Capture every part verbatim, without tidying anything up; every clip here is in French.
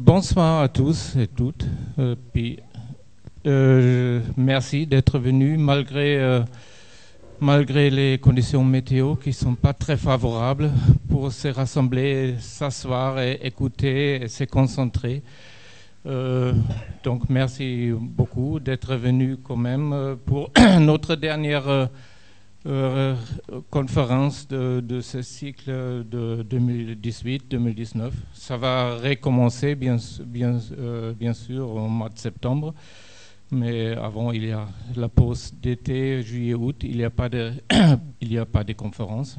bonsoir à tous et toutes. Euh, puis, euh, merci d'être venus malgré, euh, malgré les conditions météo qui ne sont pas très favorables pour se rassembler, s'asseoir et écouter et se concentrer. Euh, donc merci beaucoup d'être venus quand même euh, pour notre dernière euh, euh, conférence de, de ce cycle de deux mille dix-huit deux mille dix-neuf. Ça va recommencer bien, bien, euh, bien sûr au mois de septembre, mais avant il y a la pause d'été, juillet-août, il n'y a pas de, il n'y a pas de conférence.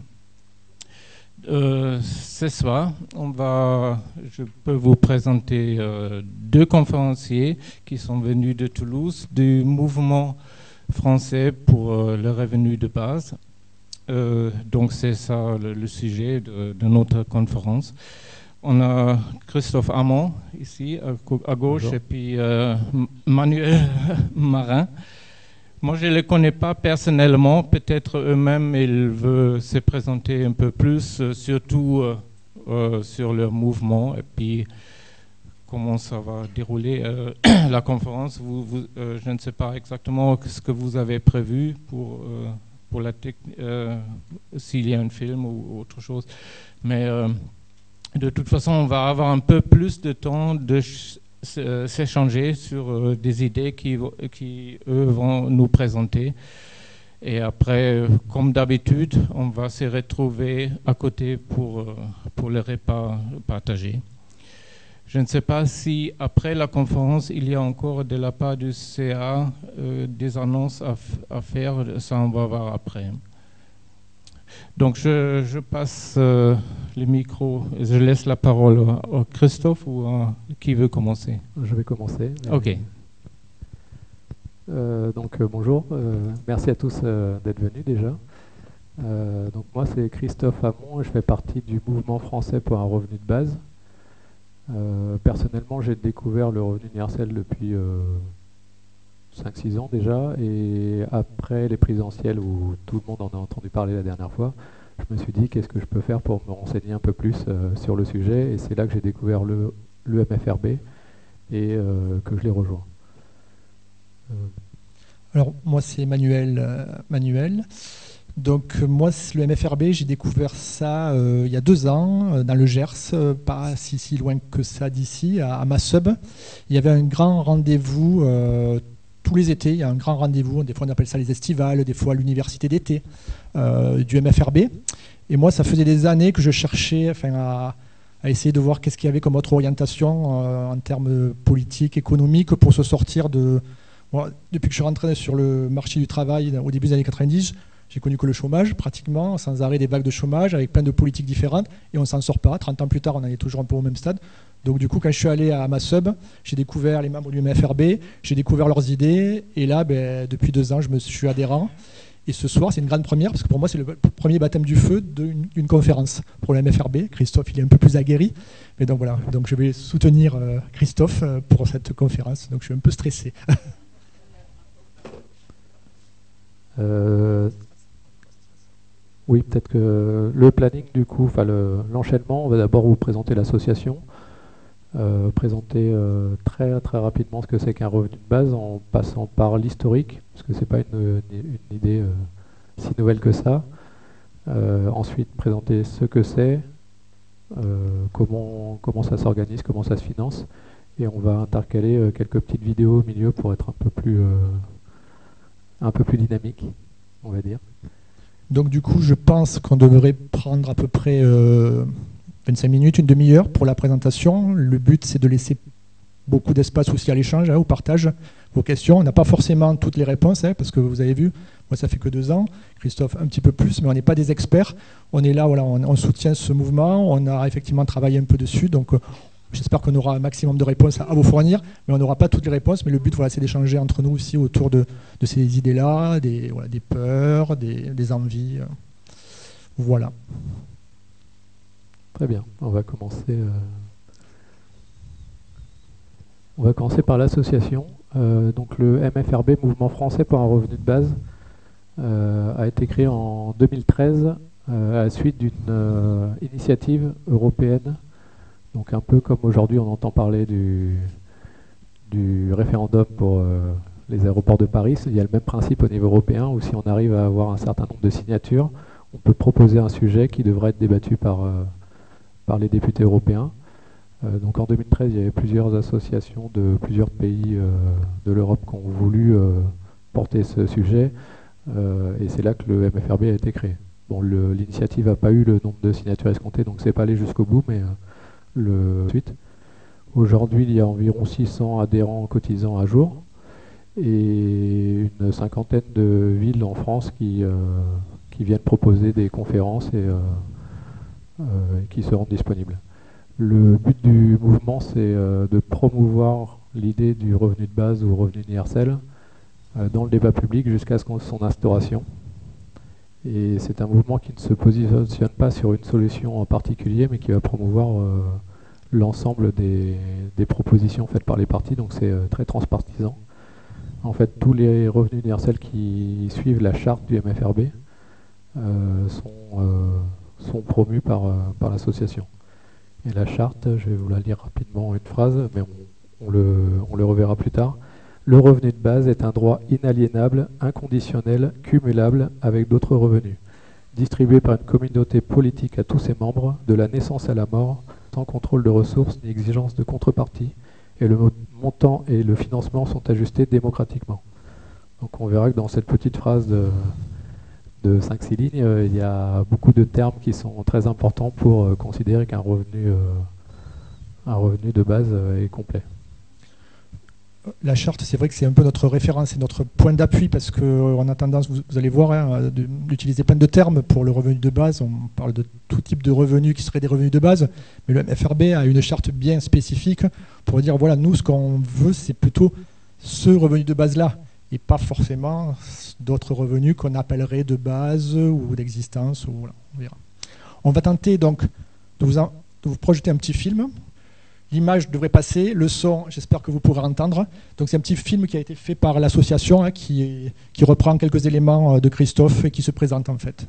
Euh, ce soir, on va, je peux vous présenter euh, deux conférenciers qui sont venus de Toulouse, du mouvement français pour euh, le revenu de base. Euh, donc c'est ça le, le sujet de, de notre conférence. On a Christophe Amand ici à, à gauche. Bonjour. Et puis euh, Manuel Marin. Moi, je ne les connais pas personnellement. Peut-être eux-mêmes, ils veulent se présenter un peu plus, euh, surtout euh, euh, sur leur mouvement et puis comment ça va dérouler euh, la conférence. Vous, vous, euh, je ne sais pas exactement ce que vous avez prévu pour, euh, pour la technique, euh, s'il y a un film ou autre chose. Mais euh, de toute façon, on va avoir un peu plus de temps de s'échanger sur euh, des idées qui, qui, eux, vont nous présenter. Et après, euh, comme d'habitude, on va se retrouver à côté pour, euh, pour le repas partagé. Je ne sais pas si, après la conférence, il y a encore de la part du C A euh, des annonces à, à faire. Ça, on va voir après. Donc, je, je passe euh, le micro, je laisse la parole à, à Christophe ou à qui veut commencer? Je vais commencer. Ok. Euh, donc, euh, bonjour. Euh, merci à tous euh, d'être venus déjà. Euh, donc, moi, c'est Christophe Amand et je fais partie du mouvement français pour un revenu de base. Euh, personnellement, j'ai découvert le revenu universel depuis euh, cinq six ans déjà, et après les présidentielles où tout le monde en a entendu parler la dernière fois, je me suis dit qu'est-ce que je peux faire pour me renseigner un peu plus euh, sur le sujet, et c'est là que j'ai découvert le, le M F R B et euh, que je l'ai rejoint. Euh. Alors moi c'est Manuel, euh, Manuel. Donc euh, moi le M F R B j'ai découvert ça euh, il y a deux ans euh, dans le Gers, euh, pas si, si loin que ça d'ici, à, à Massub. Il y avait un grand rendez-vous euh, tous les étés, il y a un grand rendez-vous, des fois on appelle ça les estivales, des fois l'université d'été euh, du M F R B. Et moi, ça faisait des années que je cherchais enfin, à, à essayer de voir qu'est-ce qu'il y avait comme autre orientation euh, en termes politiques, économiques, pour se sortir de... Bon, depuis que je suis rentré sur le marché du travail au début des années quatre-vingt-dix, j'ai connu que le chômage, pratiquement, sans arrêt des vagues de chômage, avec plein de politiques différentes, et on ne s'en sort pas. trente ans plus tard, on en est toujours un peu au même stade. Donc du coup, quand je suis allé à Massub, j'ai découvert les membres du M F R B, j'ai découvert leurs idées, et là, ben, depuis deux ans, je me suis adhérent. Et ce soir, c'est une grande première, parce que pour moi, c'est le premier baptême du feu d'une conférence pour le M F R B. Christophe, il est un peu plus aguerri. Mais donc voilà, donc je vais soutenir euh, Christophe euh, pour cette conférence. Donc je suis un peu stressé. euh, oui, peut-être que le planning, du coup, enfin l'enchaînement, on va d'abord vous présenter l'association. Euh, présenter euh, très très rapidement ce que c'est qu'un revenu de base en passant par l'historique, parce que c'est pas une, une, une idée euh, si nouvelle que ça. Euh, ensuite, présenter ce que c'est, euh, comment, comment ça s'organise, comment ça se finance, et on va intercaler euh, quelques petites vidéos au milieu pour être un peu plus, euh, un peu plus dynamique, on va dire. Donc du coup, je pense qu'on devrait prendre à peu près... Euh vingt-cinq minutes, une demi-heure pour la présentation. Le but, c'est de laisser beaucoup d'espace aussi à l'échange, hein, au partage, vos questions. On n'a pas forcément toutes les réponses, hein, parce que vous avez vu, moi ça fait que deux ans, Christophe un petit peu plus, mais on n'est pas des experts. On est là, voilà, on, on soutient ce mouvement, on a effectivement travaillé un peu dessus, donc euh, j'espère qu'on aura un maximum de réponses à, à vous fournir, mais on n'aura pas toutes les réponses, mais le but, voilà, c'est d'échanger entre nous aussi autour de, de ces idées-là, des, voilà, des peurs, des, des envies. Euh, voilà. Très bien, on va commencer, euh... on va commencer par l'association. Euh, donc le M F R B, Mouvement français pour un revenu de base, euh, a été créé en deux mille treize euh, à la suite d'une euh, initiative européenne Donc un peu comme aujourd'hui on entend parler du, du référendum pour euh, les aéroports de Paris, il y a le même principe au niveau européen où si on arrive à avoir un certain nombre de signatures, on peut proposer un sujet qui devrait être débattu par, euh, par les députés européens. Euh, donc en deux mille treize, il y avait plusieurs associations de plusieurs pays euh, de l'Europe qui ont voulu euh, porter ce sujet euh, et c'est là que le M F R B a été créé. Bon, l'initiative n'a pas eu le nombre de signatures escomptées, donc c'est pas allé jusqu'au bout, mais euh, le suite. Aujourd'hui, il y a environ six cents adhérents cotisants à jour et une cinquantaine de villes en France qui, euh, qui viennent proposer des conférences et euh, euh, qui seront disponibles. Le but du mouvement, c'est euh, de promouvoir l'idée du revenu de base ou revenu universel euh, dans le débat public jusqu'à son instauration. Et c'est un mouvement qui ne se positionne pas sur une solution en particulier, mais qui va promouvoir euh, l'ensemble des, des propositions faites par les partis, donc c'est euh, très transpartisan. En fait, tous les revenus universels qui suivent la charte du M F R B euh, sont, euh, sont promus par, euh, par l'association. Et la charte, je vais vous la lire rapidement, une phrase, mais on, on, le, on le reverra plus tard. Le revenu de base est un droit inaliénable, inconditionnel, cumulable avec d'autres revenus, distribué par une communauté politique à tous ses membres, de la naissance à la mort, sans contrôle de ressources ni exigence de contrepartie, et le montant et le financement sont ajustés démocratiquement. Donc on verra que dans cette petite phrase de, de cinq six lignes, euh, il y a beaucoup de termes qui sont très importants pour euh, considérer qu'un revenu, euh, un revenu de base euh, est complet. La charte, c'est vrai que c'est un peu notre référence et notre point d'appui parce qu'on a tendance, vous, vous allez voir, hein, d'utiliser plein de termes pour le revenu de base. On parle de tout type de revenus qui seraient des revenus de base, mais le M F R B a une charte bien spécifique pour dire, voilà, nous, ce qu'on veut, c'est plutôt ce revenu de base-là et pas forcément d'autres revenus qu'on appellerait de base ou d'existence. Ou, voilà, on verra. On va tenter donc de vous, en, de vous projeter un petit film. L'image devrait passer, le son, j'espère que vous pourrez entendre. Donc c'est un petit film qui a été fait par l'association hein, qui, qui reprend quelques éléments de Christophe et qui se présente en fait.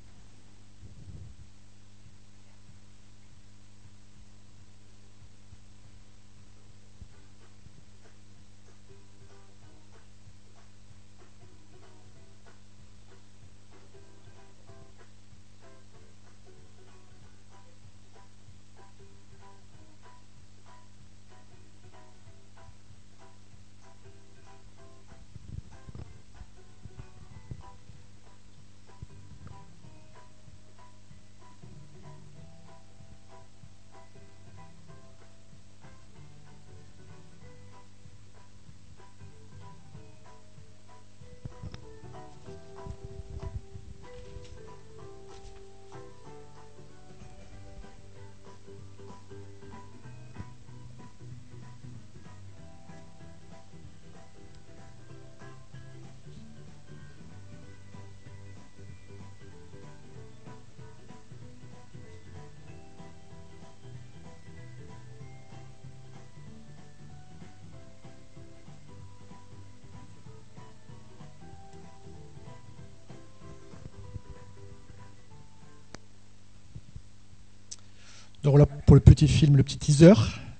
Donc là, pour le petit film, le petit teaser.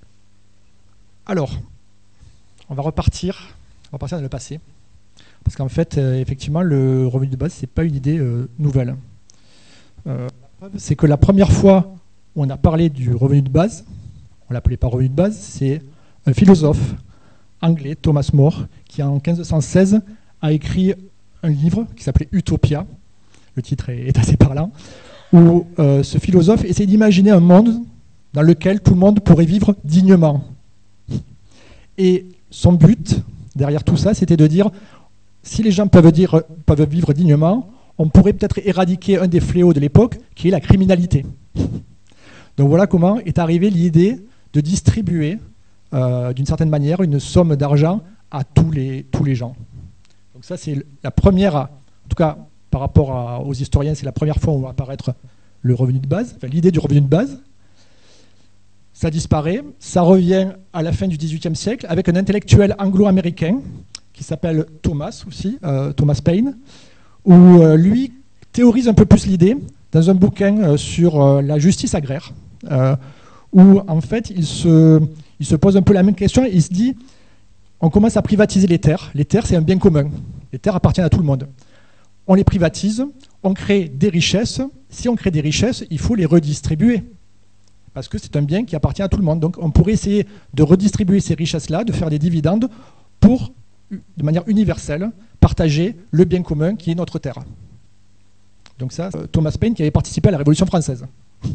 Alors, on va repartir, on va repartir dans le passé. Parce qu'en fait, euh, effectivement, le revenu de base, ce n'est pas une idée euh, nouvelle. Euh, c'est que la première fois où on a parlé du revenu de base, on ne l'appelait pas revenu de base, c'est un philosophe anglais, Thomas More, qui en quinze cent seize a écrit un livre qui s'appelait Utopia. Le titre est, est assez parlant. Où euh, ce philosophe essaie d'imaginer un monde dans lequel tout le monde pourrait vivre dignement. Et son but, derrière tout ça, c'était de dire, si les gens peuvent, dire, peuvent vivre dignement, on pourrait peut-être éradiquer un des fléaux de l'époque, qui est la criminalité. Donc voilà comment est arrivée l'idée de distribuer, euh, d'une certaine manière, une somme d'argent à tous les, tous les gens. Donc ça, c'est la première, en tout cas, par rapport à, aux historiens, c'est la première fois où va apparaître le revenu de base, enfin, l'idée du revenu de base. Ça disparaît, ça revient à la fin du dix-huitième siècle avec un intellectuel anglo-américain qui s'appelle Thomas aussi, euh, Thomas Paine, où euh, lui théorise un peu plus l'idée dans un bouquin euh, sur euh, la justice agraire, euh, où en fait il se, il se pose un peu la même question, il se dit, on commence à privatiser les terres, les terres c'est un bien commun, les terres appartiennent à tout le monde. On les privatise, on crée des richesses, si on crée des richesses, il faut les redistribuer, parce que c'est un bien qui appartient à tout le monde. Donc on pourrait essayer de redistribuer ces richesses-là, de faire des dividendes pour, de manière universelle, partager le bien commun qui est notre terre. Donc ça, Thomas Paine qui avait participé à la Révolution française.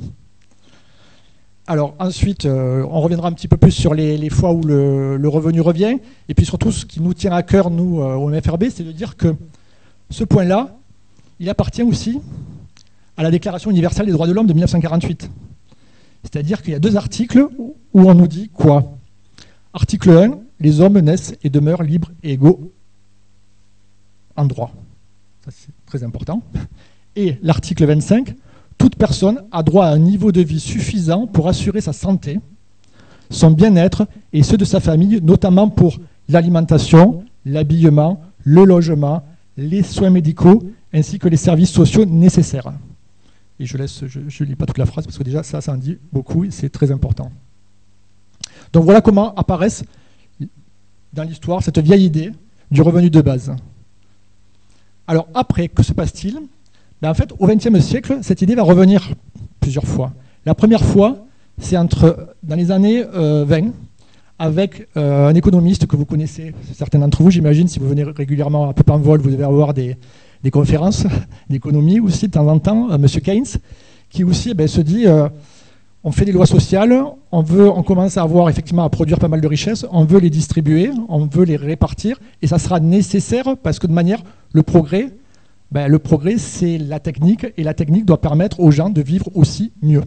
Alors ensuite, euh, on reviendra un petit peu plus sur les, les fois où le, le revenu revient, et puis surtout ce qui nous tient à cœur, nous, euh, au M F R B, c'est de dire que ce point-là, il appartient aussi à la Déclaration universelle des droits de l'homme de mille neuf cent quarante-huit. C'est-à-dire qu'il y a deux articles où on nous dit quoi? Article un, les hommes naissent et demeurent libres et égaux en droit. Ça, c'est très important. Et l'article vingt-cinq, toute personne a droit à un niveau de vie suffisant pour assurer sa santé, son bien-être et ceux de sa famille, notamment pour l'alimentation, l'habillement, le logement, les soins médicaux, ainsi que les services sociaux nécessaires. Et je laisse, je ne lis pas toute la phrase, parce que déjà, ça, ça en dit beaucoup, et c'est très important. Donc voilà comment apparaissent dans l'histoire cette vieille idée du revenu de base. Alors après, que se passe-t-il? Ben, en fait, au vingtième siècle, cette idée va revenir plusieurs fois. La première fois, c'est entre dans les années euh, vingt, avec euh, un économiste que vous connaissez, certains d'entre vous, j'imagine, si vous venez régulièrement à Peu en Vol, vous devez avoir des, des conférences d'économie aussi de temps en temps, euh, M. Keynes, qui aussi eh ben, se dit, euh, on fait des lois sociales, on, veut, on commence à avoir effectivement à produire pas mal de richesses, on veut les distribuer, on veut les répartir, et ça sera nécessaire parce que de manière, le progrès, ben, le progrès c'est la technique, et la technique doit permettre aux gens de vivre aussi mieux.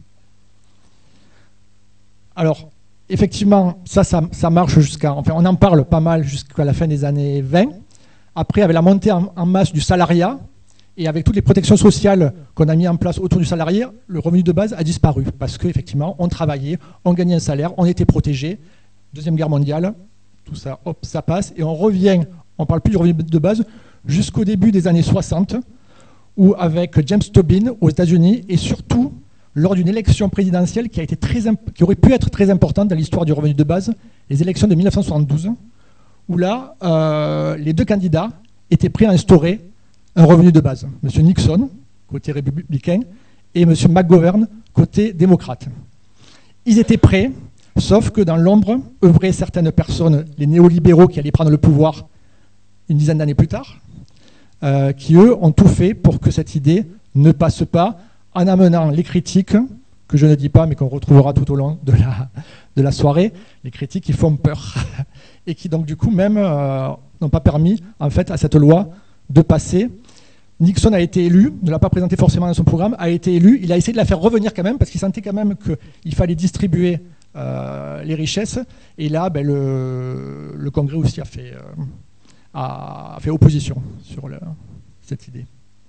Alors, effectivement, ça, ça, ça marche jusqu'à... Enfin, on en parle pas mal jusqu'à la fin des années vingt. Après, avec la montée en, en masse du salariat, et avec toutes les protections sociales qu'on a mis en place autour du salarié, le revenu de base a disparu. Parce qu'effectivement, on travaillait, on gagnait un salaire, on était protégé. Deuxième guerre mondiale, tout ça, hop, ça passe. Et on revient, on ne parle plus du revenu de base, jusqu'au début des années soixante, où avec James Tobin aux États-Unis, et surtout lors d'une élection présidentielle qui, a été très qui aurait pu être très importante dans l'histoire du revenu de base, les élections de mille neuf cent soixante-douze, où là, euh, les deux candidats étaient prêts à instaurer un revenu de base. M. Nixon, côté républicain, et M. McGovern, côté démocrate. Ils étaient prêts, sauf que dans l'ombre œuvraient certaines personnes, les néolibéraux qui allaient prendre le pouvoir une dizaine d'années plus tard, euh, qui eux ont tout fait pour que cette idée ne passe pas, en amenant les critiques, que je ne dis pas, mais qu'on retrouvera tout au long de la, de la soirée, les critiques qui font peur, et qui donc du coup même euh, n'ont pas permis en fait à cette loi de passer. Nixon a été élu, ne l'a pas présenté forcément dans son programme, a été élu, il a essayé de la faire revenir quand même, parce qu'il sentait quand même qu'il fallait distribuer euh, les richesses, et là ben, le, le Congrès aussi a fait, euh, a fait opposition sur le, cette idée.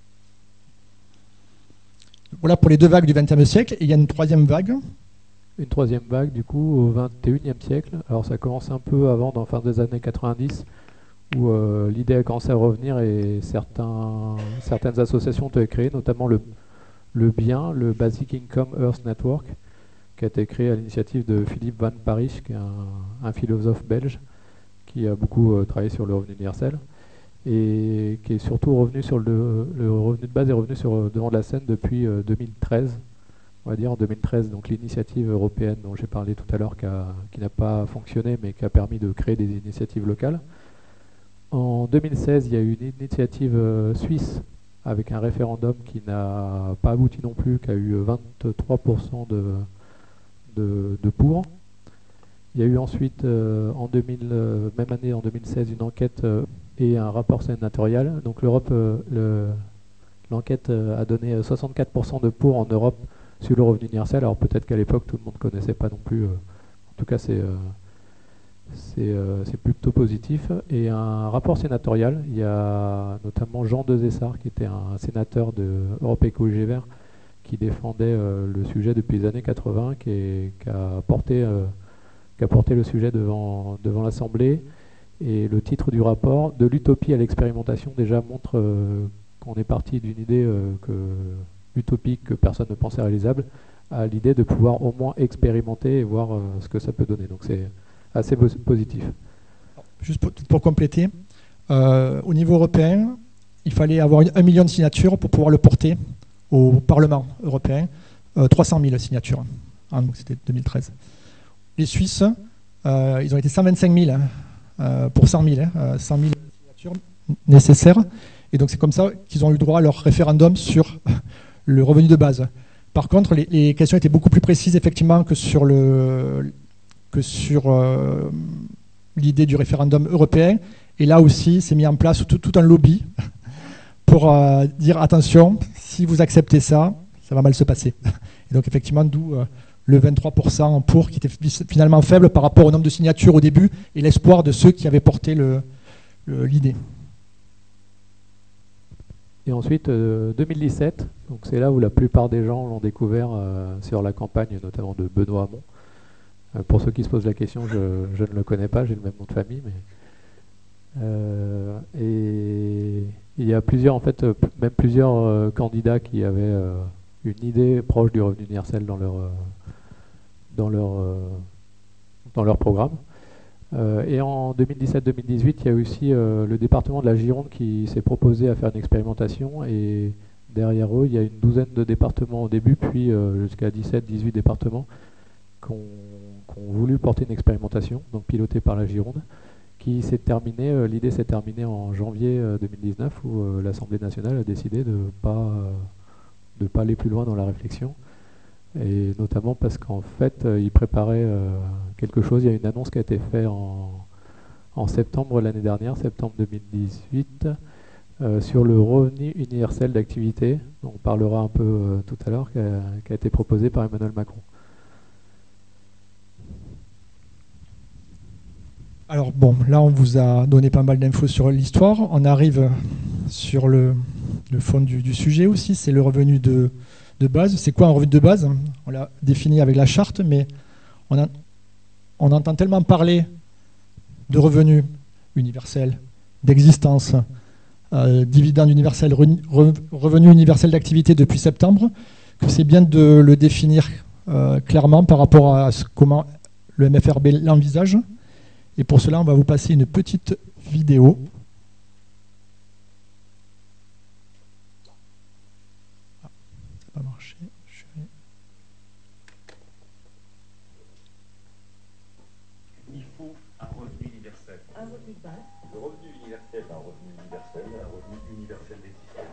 Voilà pour les deux vagues du vingtième siècle, et il y a une troisième vague. Une troisième vague, du coup, au vingt et unième siècle. Alors ça commence un peu avant, dans la fin des années quatre-vingt-dix, où euh, l'idée a commencé à revenir et certains, certaines associations ont été créées, notamment le, le BIEN, le Basic Income Earth Network, qui a été créé à l'initiative de Philippe Van Parijs, qui est un, un philosophe belge, qui a beaucoup euh, travaillé sur le revenu universel, et qui est surtout revenu sur le, le revenu de base est revenu sur le devant de la scène depuis euh, deux mille treize, on va dire en deux mille treize, donc l'initiative européenne dont j'ai parlé tout à l'heure, qui, qui n'a pas fonctionné, mais qui a permis de créer des initiatives locales. En deux mille seize, il y a eu une initiative euh, suisse avec un référendum qui n'a pas abouti non plus, qui a eu vingt-trois pour cent de, de, de pour. Il y a eu ensuite, euh, en deux mille, euh, même année, en deux mille seize, une enquête euh, et un rapport sénatorial. Donc l'Europe, euh, le, l'enquête euh, a donné soixante-quatre pour cent de pour en Europe sur le revenu universel. Alors peut-être qu'à l'époque, tout le monde ne connaissait pas non plus. Euh, en tout cas, c'est... Euh, C'est euh, plutôt positif. Et un rapport sénatorial, il y a notamment Jean Desessarts, qui était un sénateur de Europe Écologie Les Verts, qui défendait euh, le sujet depuis les années quatre-vingts, qui, est, qui, a, porté, euh, qui a porté le sujet devant, devant l'Assemblée. Et le titre du rapport, « De l'utopie à l'expérimentation », déjà montre euh, qu'on est parti d'une idée euh, que, utopique que personne ne pensait réalisable, à l'idée de pouvoir au moins expérimenter et voir euh, ce que ça peut donner. Donc c'est assez positif. Juste pour, pour compléter, euh, au niveau européen, il fallait avoir un million de signatures pour pouvoir le porter au Parlement européen, euh, trois cent mille signatures, hein, donc c'était deux mille treize. Les Suisses, euh, ils ont été cent vingt-cinq mille hein, euh, pour cent mille, hein, cent mille signatures nécessaires, et donc c'est comme ça qu'ils ont eu droit à leur référendum sur le revenu de base. Par contre, les, les questions étaient beaucoup plus précises effectivement que sur le que sur euh, l'idée du référendum européen, et là aussi c'est mis en place tout, tout un lobby pour euh, dire attention, si vous acceptez ça, ça va mal se passer. Et donc effectivement, d'où euh, le vingt-trois pour cent pour, qui était finalement faible par rapport au nombre de signatures au début et l'espoir de ceux qui avaient porté l'idée. Et ensuite, euh, deux mille dix-sept, donc c'est là où la plupart des gens l'ont découvert euh, sur la campagne, notamment de Benoît Hamon. Euh, pour ceux qui se posent la question, je, je ne le connais pas, j'ai le même nom de famille, mais euh, et il y a plusieurs, en fait, même plusieurs euh, candidats qui avaient euh, une idée proche du revenu universel dans leur euh, dans leur euh, dans leur programme. Euh, et en deux mille dix-sept deux mille dix-huit, il y a aussi euh, le département de la Gironde qui s'est proposé à faire une expérimentation, et derrière eux, il y a une douzaine de départements au début, puis euh, jusqu'à dix-sept dix-huit départements qui ont, qui ont voulu porter une expérimentation, donc pilotée par la Gironde, qui s'est terminée, euh, l'idée s'est terminée en janvier euh, deux mille dix-neuf, où euh, l'Assemblée nationale a décidé de ne pas, euh, de pas aller plus loin dans la réflexion. Et notamment parce qu'en fait, euh, ils préparaient euh, quelque chose. Il y a une annonce qui a été faite en, en septembre l'année dernière, septembre deux mille dix-huit, euh, sur le revenu universel d'activité. On parlera un peu euh, tout à l'heure, qui a, qui a été proposé par Emmanuel Macron. Alors bon, là on vous a donné pas mal d'infos sur l'histoire. On arrive sur le, le fond du, du sujet aussi, c'est le revenu de... de base. C'est quoi un revenu de base? On l'a défini avec la charte, mais on, a, on entend tellement parler de revenu universel, d'existence, euh, dividende universel, re, revenu universel d'activité depuis septembre, que c'est bien de le définir euh, clairement par rapport à ce, comment le M F R B l'envisage. Et pour cela, on va vous passer une petite vidéo. Ça va marcher. Il faut un revenu universel. Un revenu de base. Le revenu universel, un revenu universel, un revenu universel d'existence.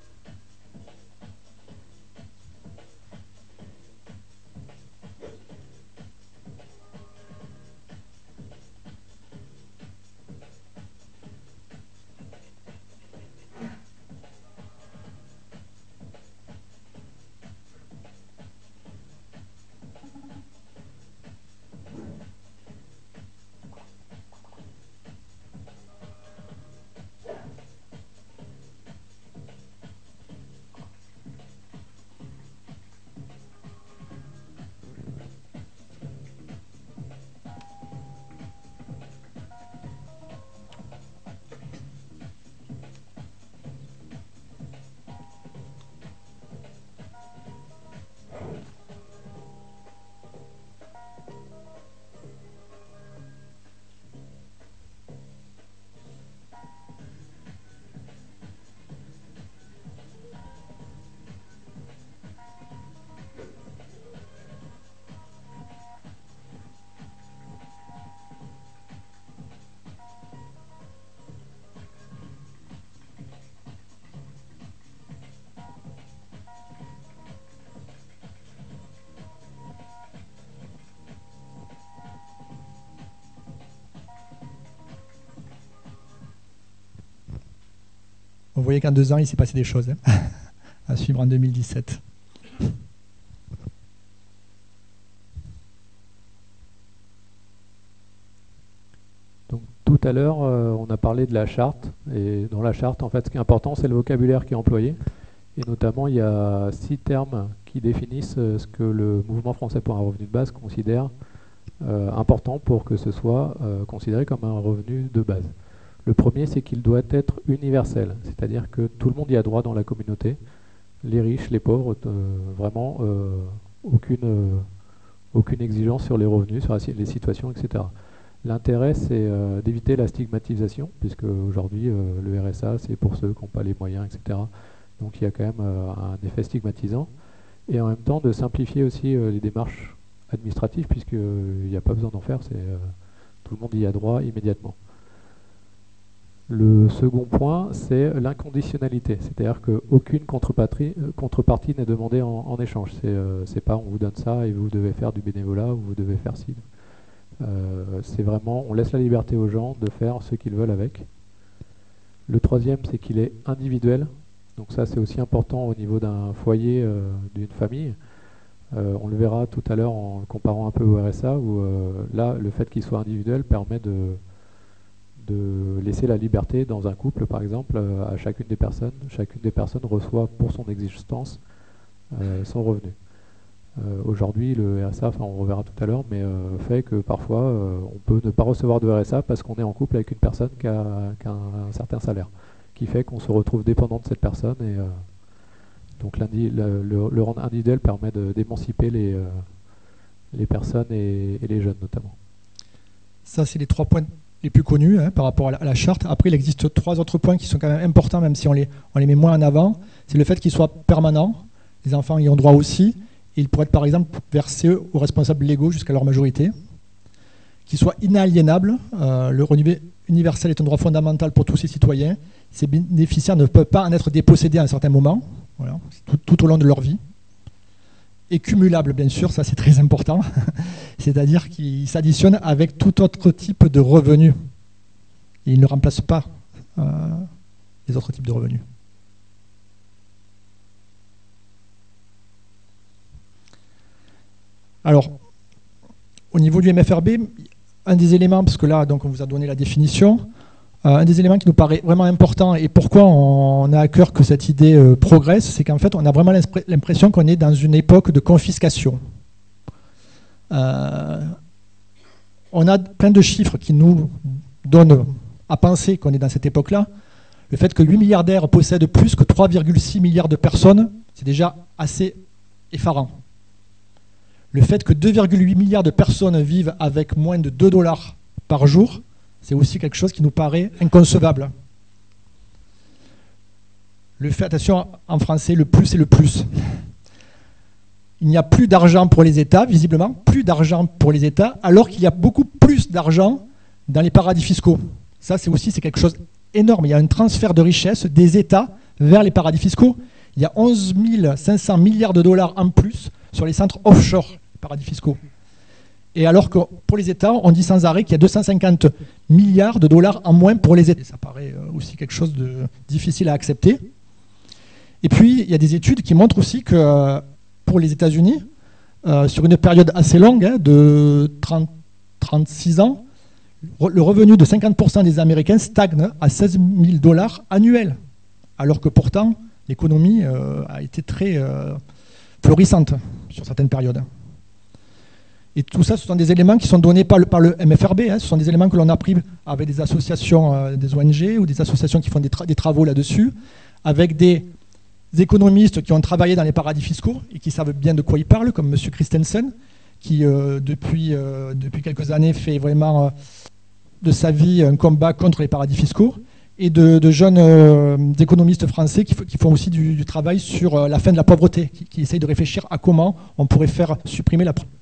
Vous voyez qu'en deux ans, il s'est passé des choses hein, à suivre en deux mille dix-sept. Donc, tout à l'heure, euh, on a parlé de la charte. Et dans la charte, en fait, ce qui est important, c'est le vocabulaire qui est employé. Et notamment, il y a six termes qui définissent euh, ce que le Mouvement français pour un revenu de base considère euh, important pour que ce soit euh, considéré comme un revenu de base. Le premier, c'est qu'il doit être universel, c'est-à-dire que tout le monde y a droit dans la communauté, les riches, les pauvres, euh, vraiment, euh, aucune, euh, aucune exigence sur les revenus, sur les situations, et cetera. L'intérêt, c'est euh, d'éviter la stigmatisation, puisque aujourd'hui, euh, le R S A, c'est pour ceux qui n'ont pas les moyens, et cetera. Donc il y a quand même euh, un effet stigmatisant. Et en même temps, de simplifier aussi euh, les démarches administratives, puisqu'il n'y a pas besoin d'en faire, c'est, euh, tout le monde y a droit immédiatement. Le second point, c'est l'inconditionnalité, c'est-à-dire qu'aucune contrepartie, contrepartie n'est demandée en, en échange. C'est euh, pas on vous donne ça et vous devez faire du bénévolat ou vous devez faire ci. Euh, c'est vraiment, on laisse la liberté aux gens de faire ce qu'ils veulent avec. Le troisième, c'est qu'il est individuel. Donc ça, c'est aussi important au niveau d'un foyer, euh, d'une famille. Euh, on le verra tout à l'heure en le comparant un peu au R S A, où euh, là, le fait qu'il soit individuel permet de, de laisser la liberté dans un couple, par exemple, euh, à chacune des personnes. Chacune des personnes reçoit pour son existence euh, son revenu. Euh, Aujourd'hui, le R S A, enfin, on reverra tout à l'heure, mais euh, fait que parfois, euh, on peut ne pas recevoir de R S A parce qu'on est en couple avec une personne qui a, qui a un, un certain salaire, qui fait qu'on se retrouve dépendant de cette personne. Et euh, donc le, le, le rendre individuel permet d'émanciper les, euh, les personnes et, et les jeunes notamment. Ça, c'est les trois points les plus connus hein, par rapport à la, à la charte. Après, il existe trois autres points qui sont quand même importants, même si on les, on les met moins en avant. C'est le fait qu'ils soient permanents. Les enfants y ont droit aussi. Et ils pourraient être, par exemple, versés aux responsables légaux jusqu'à leur majorité. Qu'ils soient inaliénables. Euh, le revenu universel est un droit fondamental pour tous ses citoyens. Ces bénéficiaires ne peuvent pas en être dépossédés à un certain moment, voilà, tout, tout au long de leur vie. Et cumulable, bien sûr, ça c'est très important, c'est-à-dire qu'ils s'additionnent avec tout autre type de revenus. Et ils ne remplacent pas euh, les autres types de revenus. Alors, au niveau du M F R B, un des éléments, parce que là, donc, on vous a donné la définition, euh, un des éléments qui nous paraît vraiment important et pourquoi on a à cœur que cette idée euh, progresse, c'est qu'en fait, on a vraiment l'impression qu'on est dans une époque de confiscation. Euh, on a plein de chiffres qui nous donnent à penser qu'on est dans cette époque-là. Le fait que huit milliardaires possèdent plus que trois virgule six milliards de personnes, c'est déjà assez effarant. Le fait que deux virgule huit milliards de personnes vivent avec moins de deux dollars par jour, c'est aussi quelque chose qui nous paraît inconcevable. Le fait, attention, en français, le plus c'est le plus. Il n'y a plus d'argent pour les États, visiblement, plus d'argent pour les États, alors qu'il y a beaucoup plus d'argent dans les paradis fiscaux. Ça, c'est aussi c'est quelque chose d'énorme. Il y a un transfert de richesse des États vers les paradis fiscaux. Il y a onze mille cinq cents milliards de dollars en plus sur les centres offshore, les paradis fiscaux. Et alors que pour les États, on dit sans arrêt qu'il y a deux cent cinquante milliards de dollars en moins pour les États. Et ça paraît aussi quelque chose de difficile à accepter. Et puis, il y a des études qui montrent aussi que pour les États-Unis, euh, sur une période assez longue, hein, de trente à trente-six ans, le revenu de cinquante pour cent des Américains stagne à seize mille dollars annuels. Alors que pourtant, l'économie euh, a été très euh, florissante sur certaines périodes. Et tout ça, ce sont des éléments qui sont donnés par le, par le M F R B. Hein. Ce sont des éléments que l'on a pris avec des associations, euh, des O N G ou des associations qui font des, tra des travaux là-dessus, avec des économistes qui ont travaillé dans les paradis fiscaux et qui savent bien de quoi ils parlent, comme M. Christensen, qui euh, depuis, euh, depuis quelques années fait vraiment euh, de sa vie un combat contre les paradis fiscaux, et de, de jeunes euh, économistes français qui, qui font aussi du, du travail sur euh, la fin de la pauvreté, qui, qui essayent de réfléchir à comment on pourrait faire supprimer la pauvreté.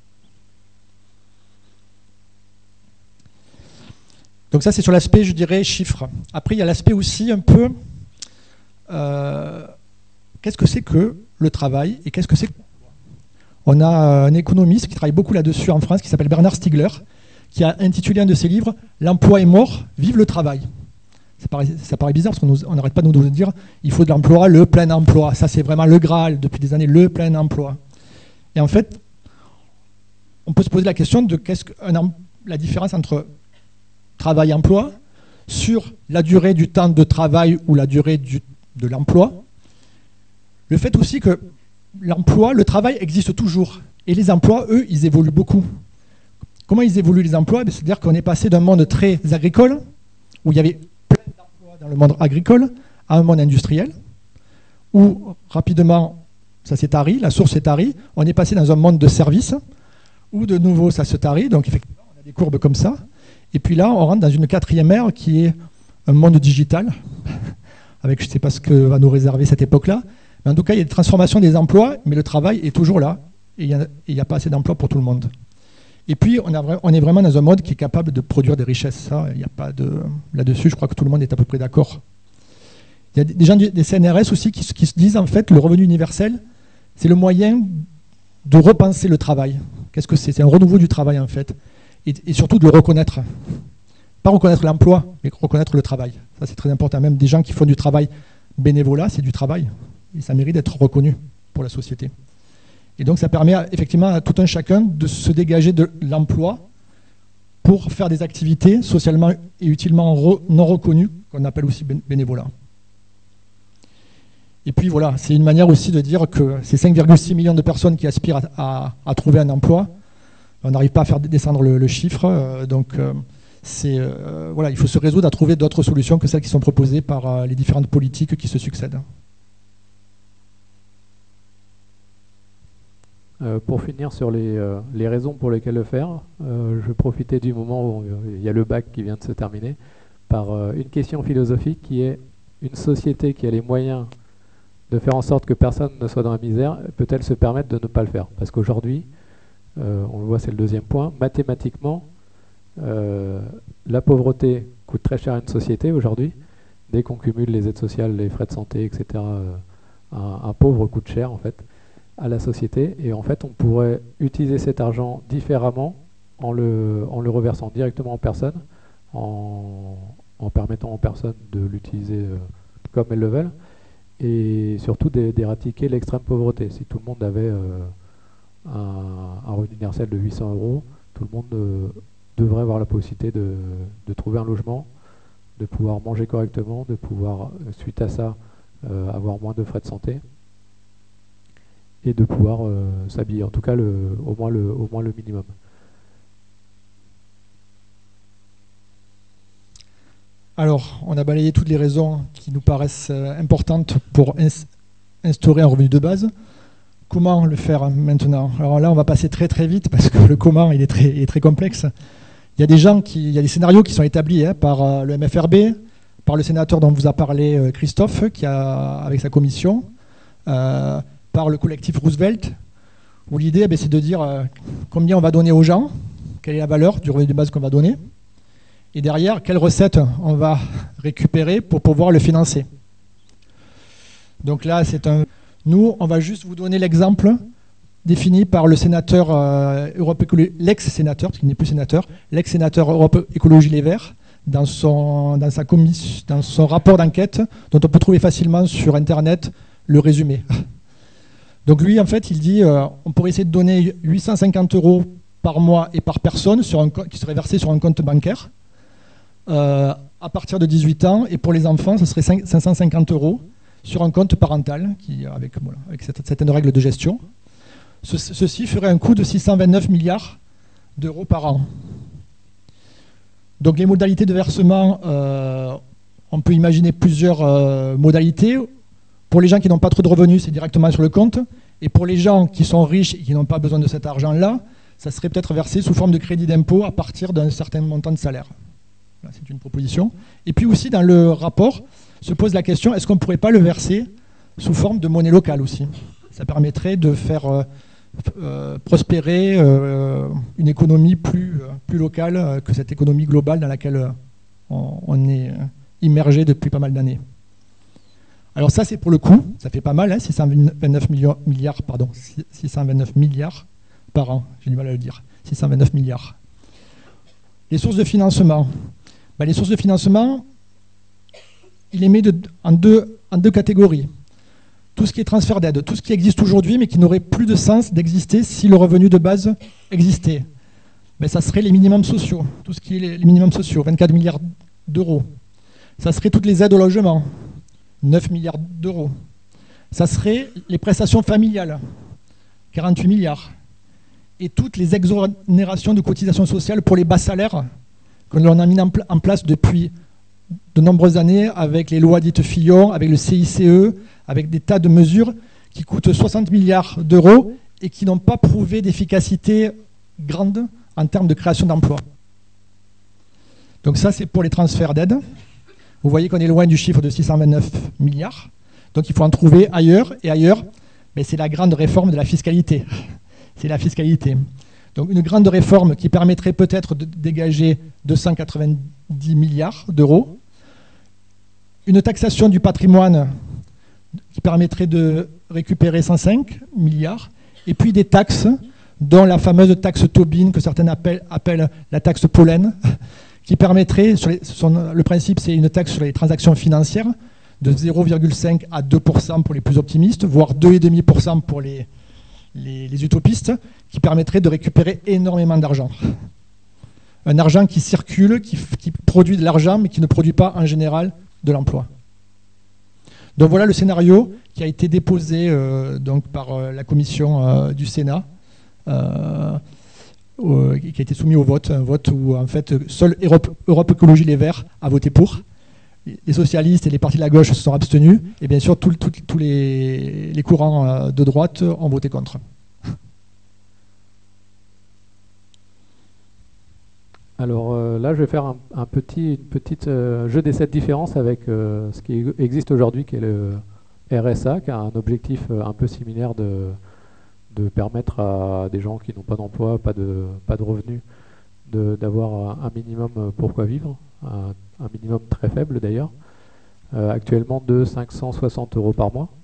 Donc ça, c'est sur l'aspect, je dirais, chiffres. Après, il y a l'aspect aussi un peu... Euh, qu'est-ce que c'est que le travail et qu'est-ce que c'est que... On a un économiste qui travaille beaucoup là-dessus en France, qui s'appelle Bernard Stiegler, qui a intitulé un de ses livres « L'emploi est mort, vive le travail ». Ça paraît, ça paraît bizarre parce qu'on n'arrête pas de nous dire il faut de l'emploi, le plein emploi. Ça, c'est vraiment le Graal depuis des années, le plein emploi. Et en fait, on peut se poser la question de qu'est-ce que un, la différence entre travail et emploi sur la durée du temps de travail ou la durée du, de l'emploi. Le fait aussi que l'emploi, le travail existe toujours. Et les emplois, eux, ils évoluent beaucoup. Comment ils évoluent les emplois? C'est-à-dire qu'on est passé d'un monde très agricole, où il y avait plein d'emplois dans le monde agricole, à un monde industriel, où rapidement, ça s'est tari, la source s'est tarie. On est passé dans un monde de services où de nouveau ça se tarit. Donc effectivement, on a des courbes comme ça. Et puis là, on rentre dans une quatrième ère qui est un monde digital, avec je ne sais pas ce que va nous réserver cette époque-là. Mais en tout cas, il y a des transformations des emplois, mais le travail est toujours là. Et il n'y a, a pas assez d'emplois pour tout le monde. Et puis, on, a, on est vraiment dans un mode qui est capable de produire des richesses. Ça, il n'y a pas de... Là-dessus, je crois que tout le monde est à peu près d'accord. Il y a des gens des C N R S aussi qui, qui se disent, en fait, le revenu universel, c'est le moyen de repenser le travail. Qu'est-ce que c'est? C'est un renouveau du travail, en fait. Et, et surtout de le reconnaître. Pas reconnaître l'emploi, mais reconnaître le travail. Ça, c'est très important. Même des gens qui font du travail bénévolat, c'est du travail. Et ça mérite d'être reconnu pour la société. Et donc, ça permet effectivement à tout un chacun de se dégager de l'emploi pour faire des activités socialement et utilement re, non reconnues, qu'on appelle aussi bénévolat. Et puis voilà, c'est une manière aussi de dire que ces cinq virgule six millions de personnes qui aspirent à, à, à trouver un emploi, on n'arrive pas à faire descendre le, le chiffre. Euh, donc, euh, c'est, euh, voilà, il faut se résoudre à trouver d'autres solutions que celles qui sont proposées par euh, les différentes politiques qui se succèdent. Euh, pour finir sur les, euh, les raisons pour lesquelles le faire, euh, je profitais du moment où il y a le bac qui vient de se terminer par euh, une question philosophique qui est: une société qui a les moyens de faire en sorte que personne ne soit dans la misère, peut-elle se permettre de ne pas le faire? Parce qu'aujourd'hui, euh, on le voit, c'est le deuxième point, mathématiquement, euh, la pauvreté coûte très cher à une société aujourd'hui. Dès qu'on cumule les aides sociales, les frais de santé, et cetera, euh, un, un pauvre coûte cher en fait à la société, et en fait on pourrait utiliser cet argent différemment en le, en le reversant directement en personne, en, en permettant aux personnes de l'utiliser euh, comme elles le veulent, et surtout d'éradiquer l'extrême pauvreté. Si tout le monde avait euh, un, un revenu universel de huit cents euros, tout le monde euh, devrait avoir la possibilité de, de trouver un logement, de pouvoir manger correctement, de pouvoir, suite à ça, euh, avoir moins de frais de santé, et de pouvoir euh, s'habiller, en tout cas le, au, moins le, au moins le minimum. Alors, on a balayé toutes les raisons qui nous paraissent importantes pour instaurer un revenu de base. Comment le faire maintenant? Alors là, on va passer très très vite parce que le comment il est très, il est très complexe. Il y a des gens qui, il y a des scénarios qui sont établis hein, par le M F R B, par le sénateur dont vous a parlé Christophe, qui a avec sa commission. Euh, par le collectif Roosevelt, où l'idée eh c'est de dire euh, combien on va donner aux gens, quelle est la valeur du revenu de base qu'on va donner, et derrière, quelles recettes on va récupérer pour pouvoir le financer. Donc là, c'est un... Nous, on va juste vous donner l'exemple défini par le sénateur euh, Europe Écologie, l'ex-sénateur, parce qu'il n'est plus sénateur, l'ex-sénateur Europe Écologie Les Verts, dans son, dans sa commission, dans son rapport d'enquête, dont on peut trouver facilement sur Internet le résumé. Donc lui, en fait, il dit euh, on pourrait essayer de donner huit cent cinquante euros par mois et par personne sur un, qui serait versé sur un compte bancaire euh, à partir de dix-huit ans. Et pour les enfants, ce serait cinq cent cinquante euros sur un compte parental qui, avec, voilà, avec cette, certaines règles de gestion. Ce, ceci ferait un coût de six cent vingt-neuf milliards d'euros par an. Donc les modalités de versement, euh, on peut imaginer plusieurs euh, modalités. Pour les gens qui n'ont pas trop de revenus, c'est directement sur le compte. Et pour les gens qui sont riches et qui n'ont pas besoin de cet argent-là, ça serait peut-être versé sous forme de crédit d'impôt à partir d'un certain montant de salaire. Voilà, c'est une proposition. Et puis aussi, dans le rapport, se pose la question, est-ce qu'on ne pourrait pas le verser sous forme de monnaie locale aussi? Ça permettrait de faire euh, euh, prospérer euh, une économie plus, euh, plus locale euh, que cette économie globale dans laquelle euh, on, on est immergé depuis pas mal d'années. Alors ça, c'est pour le coût, ça fait pas mal, hein, six cent vingt-neuf milliards, pardon, six cent vingt-neuf milliards par an, j'ai du mal à le dire, six cent vingt-neuf milliards. Les sources de financement. Ben, les sources de financement, il les met de, en, deux, en deux catégories. Tout ce qui est transfert d'aide, tout ce qui existe aujourd'hui, mais qui n'aurait plus de sens d'exister si le revenu de base existait. Ben, ça serait les minimums sociaux, tout ce qui est les, les minimums sociaux, vingt-quatre milliards d'euros. Ça serait toutes les aides au logement, neuf milliards d'euros. Ça serait les prestations familiales, quarante-huit milliards. Et toutes les exonérations de cotisations sociales pour les bas salaires que l'on a mis en, pl en place depuis de nombreuses années avec les lois dites Fillon, avec le C I C E, avec des tas de mesures qui coûtent soixante milliards d'euros et qui n'ont pas prouvé d'efficacité grande en termes de création d'emplois. Donc ça, c'est pour les transferts d'aide. Vous voyez qu'on est loin du chiffre de six cent vingt-neuf milliards. Donc il faut en trouver ailleurs. Et ailleurs, mais c'est la grande réforme de la fiscalité. C'est la fiscalité. Donc une grande réforme qui permettrait peut-être de dégager deux cent quatre-vingt-dix milliards d'euros. Une taxation du patrimoine qui permettrait de récupérer cent cinq milliards. Et puis des taxes, dont la fameuse taxe Tobin, que certains appellent, appellent la taxe pollen, qui permettrait, sur les, son, le principe c'est une taxe sur les transactions financières, de zéro virgule cinq à deux pour cent pour les plus optimistes, voire deux virgule cinq pour cent pour les, les, les utopistes, qui permettrait de récupérer énormément d'argent. Un argent qui circule, qui, qui produit de l'argent, mais qui ne produit pas en général de l'emploi. Donc voilà le scénario qui a été déposé euh, donc par euh, la commission euh, du Sénat, euh, euh, qui a été soumis au vote, un vote où en fait seule Europe, Europe Écologie Les Verts a voté pour. Les socialistes et les partis de la gauche se sont abstenus, et bien sûr tous les, les courants de droite ont voté contre. Alors euh, là, je vais faire un, un petit une petite, euh, jeu des sept différences avec euh, ce qui existe aujourd'hui, qui est le R S A, qui a un objectif euh, un peu similaire de, de permettre à des gens qui n'ont pas d'emploi, pas de, pas de revenus, d'avoir un minimum pour quoi vivre, un, un minimum très faible d'ailleurs, euh, actuellement de cinq cent soixante euros par mois.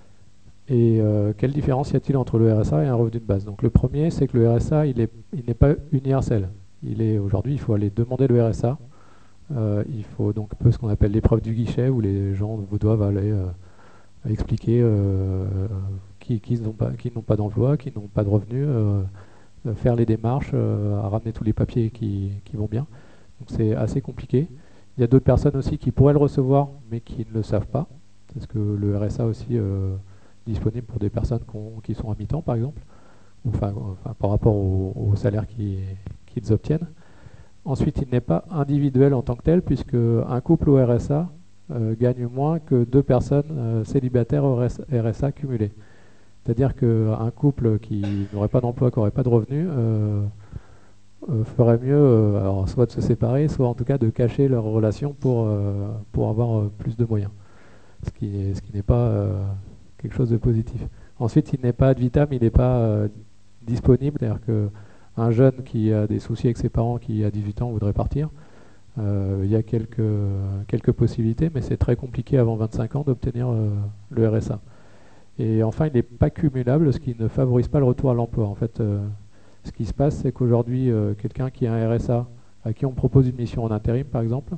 Et euh, quelle différence y a-t-il entre le R S A et un revenu de base? Donc le premier, c'est que le R S A, il est, il n'est pas universel. Il est aujourd'hui, il faut aller demander le R S A. Euh, il faut donc un peu ce qu'on appelle l'épreuve du guichet, où les gens vous doivent aller euh, expliquer euh, qui, qui n'ont pas, qui n'ont pas d'emploi, qui n'ont pas de revenus, euh, faire les démarches, euh, à ramener tous les papiers qui, qui vont bien. Donc c'est assez compliqué. Il y a d'autres personnes aussi qui pourraient le recevoir, mais qui ne le savent pas. Parce que le R S A aussi euh, disponible pour des personnes qui sont à mi-temps, par exemple, enfin, enfin, par rapport au, au salaire qu'ils qu'ils obtiennent. Ensuite, il n'est pas individuel en tant que tel, puisque un couple au R S A euh, gagne moins que deux personnes euh, célibataires au R S A cumulées. C'est-à-dire qu'un couple qui n'aurait pas d'emploi, qui n'aurait pas de revenus, euh, euh, ferait mieux euh, alors, soit de se séparer, soit en tout cas de cacher leur relation pour, euh, pour avoir euh, plus de moyens. Ce qui n'est ce qui n'est pas euh, quelque chose de positif. Ensuite, il n'est pas ad vitam, il n'est pas euh, disponible. C'est-à-dire qu'un jeune qui a des soucis avec ses parents, qui à dix-huit ans voudrait partir, euh, il y a quelques, quelques possibilités, mais c'est très compliqué avant vingt-cinq ans d'obtenir euh, le R S A. Et enfin, il n'est pas cumulable, ce qui ne favorise pas le retour à l'emploi. En fait, euh, ce qui se passe, c'est qu'aujourd'hui, euh, quelqu'un qui a un R S A, à qui on propose une mission en intérim, par exemple,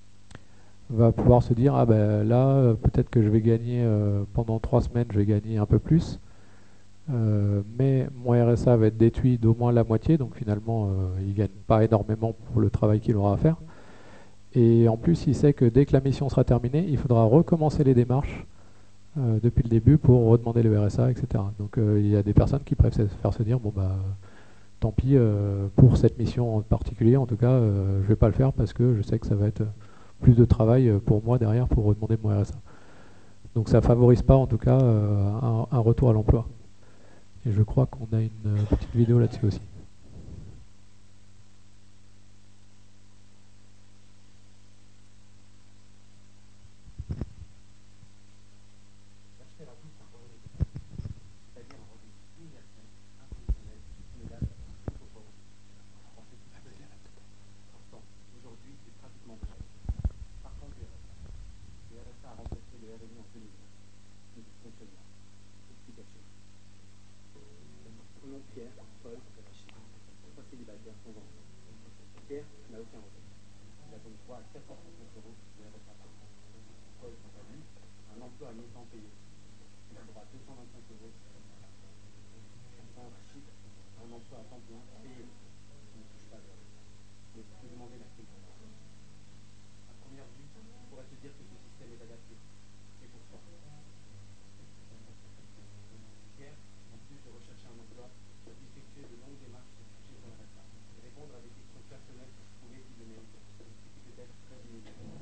va pouvoir se dire, ah ben là, euh, peut-être que je vais gagner, euh, pendant trois semaines, je vais gagner un peu plus, euh, mais mon R S A va être détruit d'au moins la moitié, donc finalement, euh, il ne gagne pas énormément pour le travail qu'il aura à faire. Et en plus, il sait que dès que la mission sera terminée, il faudra recommencer les démarches euh, depuis le début pour redemander le R S A, et cetera. Donc euh, il y a des personnes qui préfèrent faire se dire, bon bah, tant pis, euh, pour cette mission en particulier, en tout cas, euh, je ne vais pas le faire parce que je sais que ça va être plus de travail pour moi derrière pour redemander mon R S A. Donc ça ne favorise pas en tout cas euh, un, un retour à l'emploi. Et je crois qu'on a une petite vidéo là-dessus aussi.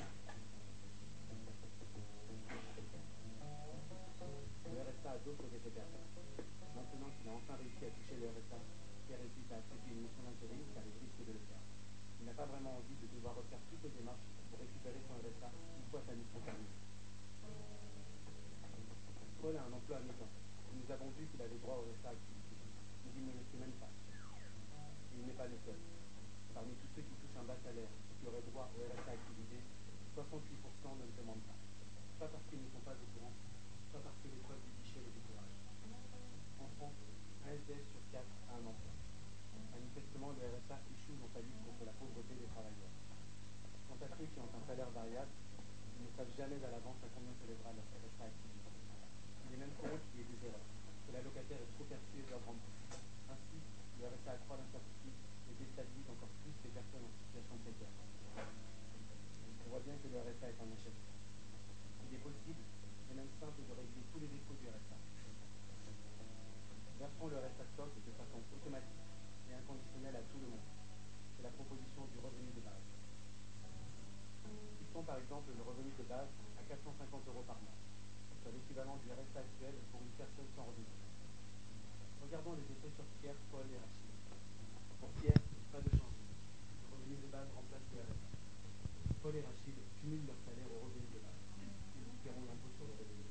D'autres effets au service. Paul a un emploi à mi-temps. Nous avons vu qu'il avait droit au R S A activité, mais il ne le sait même pas. Et il n'est pas le seul. Parmi tous ceux qui touchent un bas salaire et qui auraient droit au R S A activité, soixante-huit pour cent ne le demandent pas. Pas parce qu'ils ne sont pas au courant, pas parce que l'épreuve du guichet les décourage. En France, un S D F sur quatre a un emploi. Manifestement, le R S A échoue dans sa lutte contre la pauvreté des travailleurs. Quant à ceux qui ont un salaire variable, ils ne savent jamais à l'avance à combien s'élèvera leur R S A activité. Il est même courant qu'il y ait des erreurs, que l'allocataire est trop perçu et doit rendre plus. Ainsi, le R S A accroît l'incertitude et déstabilise encore plus les personnes en situation précaire. On voit bien que le R S A est un échec. Il est possible, et même simple, de régler tous les défauts du R S A. Versons le R S A stock de façon automatique et inconditionnelle à tout le monde. C'est la proposition du revenu de base. Fixons par exemple le revenu de base à quatre cent cinquante euros par mois, soit l'équivalent du R S A actuel pour une personne sans revenu. Regardons les effets sur Pierre, Paul et Rachid. Pour Pierre, pas de changement. Le revenu de base remplace le R S A. Paul et Rachid cumulent leur salaire au revenu de base. Ils paieront l'impôt sur le revenu.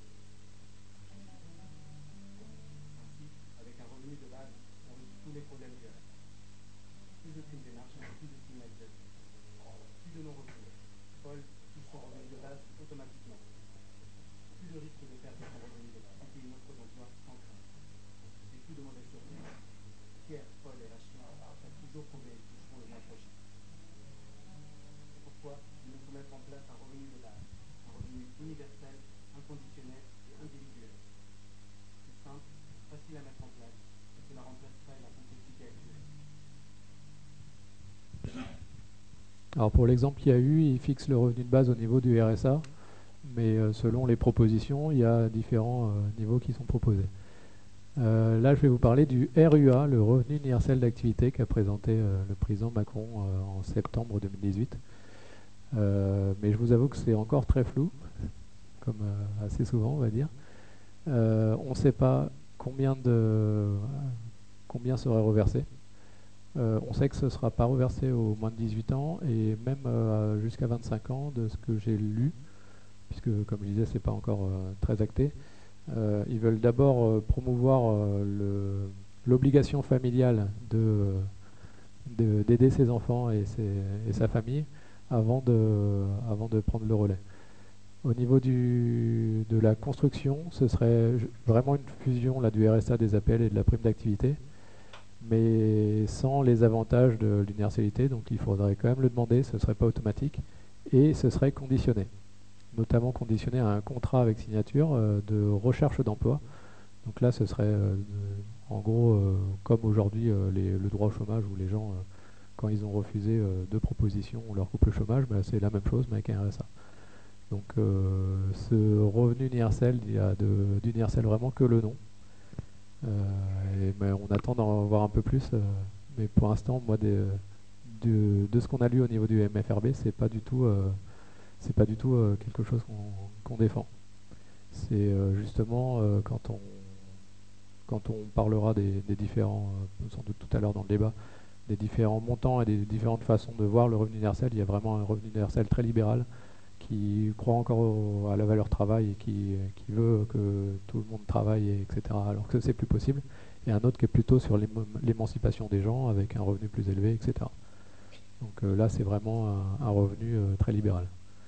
Ainsi, avec un revenu de base, on résout tous les problèmes du R S A. Plus aucune démarche, plus de stigmatisation. Plus de non-recours. Paul touche son revenu de base automatiquement. Plus de risque de perdre son revenu de base et une offre d'emploi sans crainte. Et plus de mauvaise surprise. Pierre, Paul et Rachid savent toujours combien ils toucheront le mois prochain. C'est pourquoi il nous faut mettre en place un revenu de base, un revenu universel, inconditionnel et individuel. C'est simple, facile à mettre en place, et cela remplacerait la complexité actuelle. Alors pour l'exemple qu'il y a eu, il fixe le revenu de base au niveau du R S A, mais euh, selon les propositions, il y a différents euh, niveaux qui sont proposés. Euh, là, je vais vous parler du R U A, le revenu universel d'activité qu'a présenté euh, le président Macron euh, en septembre deux mille dix-huit. Euh, mais je vous avoue que c'est encore très flou, comme euh, assez souvent, on va dire. Euh, on ne sait pas combien, de, combien serait reversé. Euh, on sait que ce ne sera pas reversé aux moins de dix-huit ans et même euh, jusqu'à vingt-cinq ans de ce que j'ai lu, puisque comme je disais, ce n'est pas encore euh, très acté. Euh, ils veulent d'abord euh, promouvoir euh, l'obligation familiale de, de, d'aider ses enfants et, ses, et sa famille avant de, avant de prendre le relais. Au niveau du, de la construction, ce serait vraiment une fusion là, du R S A, des A P L et de la prime d'activité, mais sans les avantages de l'universalité, donc il faudrait quand même le demander, ce ne serait pas automatique, et ce serait conditionné, notamment conditionné à un contrat avec signature euh, de recherche d'emploi. Donc là, ce serait euh, en gros, euh, comme aujourd'hui, euh, le droit au chômage, où les gens, euh, quand ils ont refusé euh, deux propositions, on leur coupe le chômage, bah, c'est la même chose, mais avec un R S A. Donc euh, ce revenu universel, il y a d'universel vraiment que le nom. Euh, et, mais on attend d'en voir un peu plus. Euh, mais pour l'instant, moi, des, de, de ce qu'on a lu au niveau du M F R B, c'est pas du tout, euh, c'est pas du tout euh, quelque chose qu'on qu'on défend. C'est euh, justement euh, quand on quand on parlera des, des différents, euh, sans doute tout à l'heure dans le débat, des différents montants et des différentes façons de voir le revenu universel. Il y a vraiment un revenu universel très libéral qui croit encore au, à la valeur travail et qui, qui veut que tout le monde travaille, et etc. Alors que c'est plus possible. Et un autre qui est plutôt sur l'émancipation des gens avec un revenu plus élevé, et cetera. Donc euh, là, c'est vraiment un, un revenu euh, très libéral.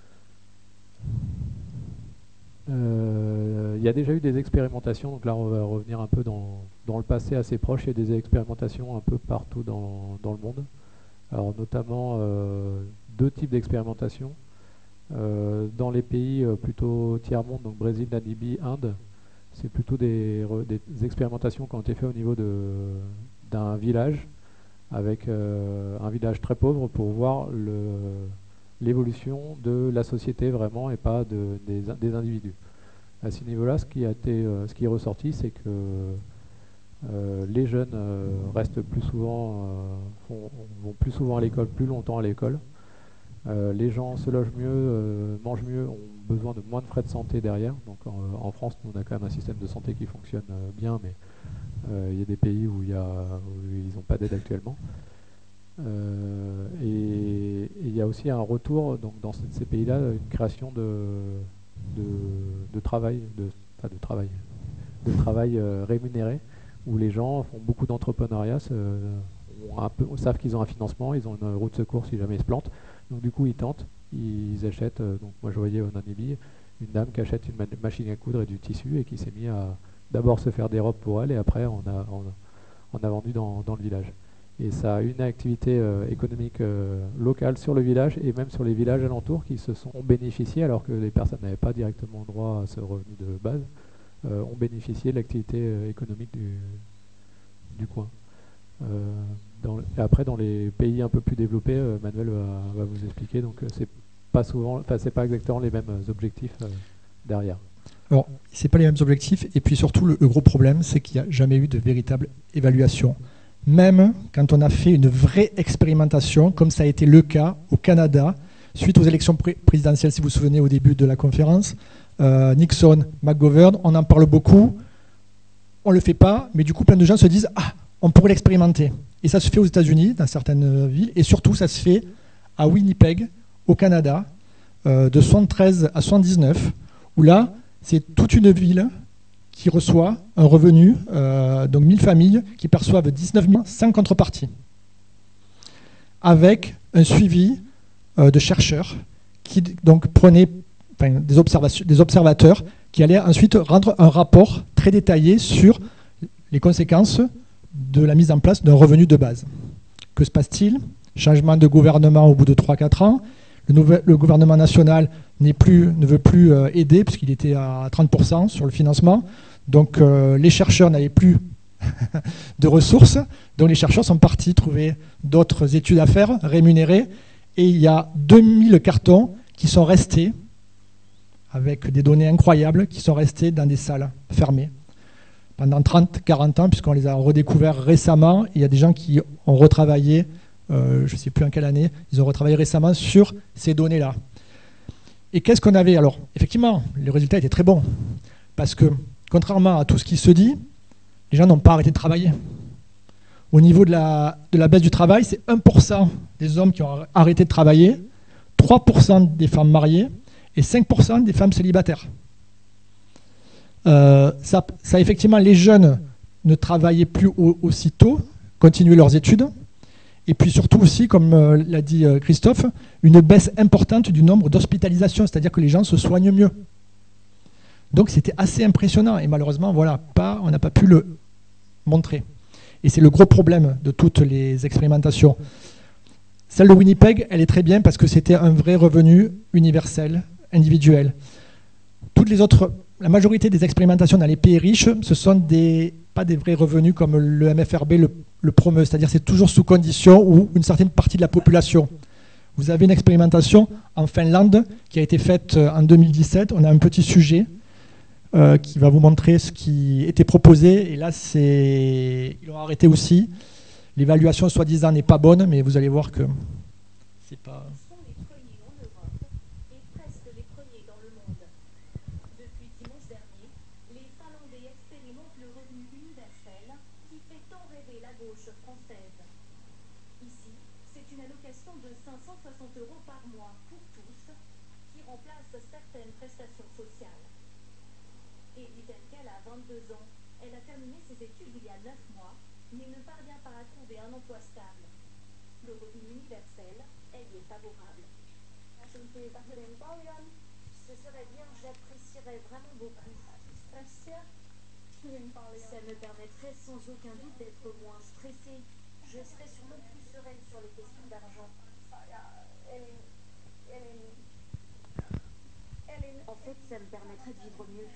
Euh, il y a déjà eu des expérimentations, donc là on va revenir un peu dans, dans le passé assez proche. Il y a des expérimentations un peu partout dans, dans le monde. Alors notamment euh, deux types d'expérimentations. Euh, dans les pays euh, plutôt tiers-monde, donc Brésil, Namibie, Inde, c'est plutôt des, des expérimentations qui ont été faites au niveau d'un village, avec euh, un village très pauvre pour voir l'évolution de la société vraiment et pas de, des, des individus. À ce niveau-là, ce qui a été, euh, ce qui est ressorti, c'est que euh, les jeunes euh, restent plus souvent, euh, font, vont plus souvent à l'école, plus longtemps à l'école. Euh, les gens se logent mieux, euh, mangent mieux, ont besoin de moins de frais de santé derrière. Donc en, en France, nous, on a quand même un système de santé qui fonctionne euh, bien, mais euh, il y a des pays où, y a, où ils n'ont pas d'aide actuellement. Euh, et il y a a aussi un retour donc, dans ces pays-là, une création de, de, de travail, de, enfin de travail, de travail euh, rémunéré, où les gens font beaucoup d'entrepreneuriat, savent qu'ils ont un financement, ils ont une roue de secours si jamais ils se plantent. Donc du coup, ils tentent, ils achètent. Euh, donc moi, je voyais au Namibie une dame qui achète une ma machine à coudre et du tissu et qui s'est mis à d'abord se faire des robes pour elle et après on a, on, on a vendu dans, dans le village. Et ça a une activité euh, économique euh, locale sur le village et même sur les villages alentours qui se sont bénéficiés, alors que les personnes n'avaient pas directement droit à ce revenu de base, euh, ont bénéficié de l'activité euh, économique du, du coin. Euh, dans, et après, dans les pays un peu plus développés, euh, Manuel va, va vous expliquer, donc euh, c'est pas souvent, enfin c'est pas exactement les mêmes objectifs euh, derrière. Alors, c'est pas les mêmes objectifs, et puis surtout le, le gros problème, c'est qu'il n'y a jamais eu de véritable évaluation. Même quand on a fait une vraie expérimentation, comme ça a été le cas au Canada, suite aux élections pré présidentielles, si vous vous souvenez, au début de la conférence, euh, Nixon, McGovern, on en parle beaucoup, on ne le fait pas, mais du coup, plein de gens se disent « Ah, on pourrait l'expérimenter ». Et ça se fait aux États-Unis, dans certaines villes, et surtout, ça se fait à Winnipeg, au Canada, euh, de soixante-treize à soixante-dix-neuf, où là, c'est toute une ville qui reçoit un revenu, euh, donc mille familles qui perçoivent dix-neuf mille sans contrepartie, avec un suivi euh, de chercheurs qui donc prenaient enfin, des, observations, des observateurs qui allaient ensuite rendre un rapport très détaillé sur les conséquences de la mise en place d'un revenu de base. Que se passe-t-il? Changement de gouvernement au bout de trois à quatre ans. Le, nouvel, le gouvernement national plus, ne veut plus euh, aider, puisqu'il était à trente pour cent sur le financement. Donc euh, les chercheurs n'avaient plus de ressources. Donc les chercheurs sont partis trouver d'autres études à faire, rémunérées. Et il y a deux mille cartons qui sont restés, avec des données incroyables, qui sont restés dans des salles fermées pendant trente à quarante ans, puisqu'on les a redécouverts récemment. Il y a des gens qui ont retravaillé, euh, je ne sais plus en quelle année, ils ont retravaillé récemment sur ces données-là. Et qu'est-ce qu'on avait? Alors, effectivement, les résultats étaient très bons, parce que, contrairement à tout ce qui se dit, les gens n'ont pas arrêté de travailler. Au niveau de la, de la baisse du travail, c'est un pour cent des hommes qui ont arrêté de travailler, trois pour cent des femmes mariées et cinq pour cent des femmes célibataires. Euh, ça, ça, effectivement, les jeunes ne travaillaient plus au, aussitôt, continuaient leurs études. Et puis surtout aussi, comme euh, l'a dit euh, Christophe, une baisse importante du nombre d'hospitalisations, c'est-à-dire que les gens se soignent mieux. Donc c'était assez impressionnant. Et malheureusement, voilà, pas, on n'a pas pu le montrer. Et c'est le gros problème de toutes les expérimentations. Celle de Winnipeg, elle est très bien parce que c'était un vrai revenu universel, individuel. Toutes les autres... La majorité des expérimentations dans les pays riches, ce sont des, pas des vrais revenus comme le M F R B le, le promeut, c'est-à-dire c'est toujours sous condition où une certaine partie de la population. Vous avez une expérimentation en Finlande qui a été faite en deux mille dix-sept. On a un petit sujet euh, qui va vous montrer ce qui était proposé. Et là, c'est ils l'ont arrêté aussi. L'évaluation soi-disant n'est pas bonne, mais vous allez voir que c'est pas... Ça me permettrait sans aucun doute d'être moins stressée. Je serais sûrement plus sereine sur les questions d'argent. En fait, ça me permettrait de vivre mieux.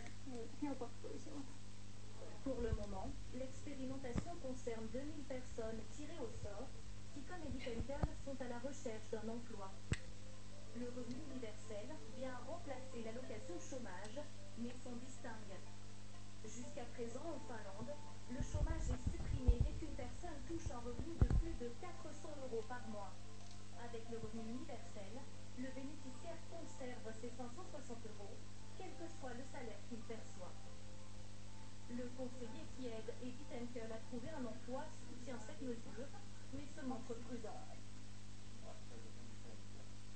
Pour le moment, l'expérimentation concerne deux mille personnes tirées au sort qui, comme Eddie Penker, sont à la recherche d'un emploi. Le revenu universel vient remplacer l'allocation chômage, mais s'en distingue. Jusqu'à présent, en Finlande, le chômage est supprimé dès qu'une personne touche un revenu de plus de quatre cents euros par mois. Avec le revenu universel, le bénéficiaire conserve ses cinq cent soixante euros, quel que soit le salaire qu'il perçoit. Le conseiller qui aide Eddie Penker à trouver un emploi soutient cette mesure, mais se montre prudent.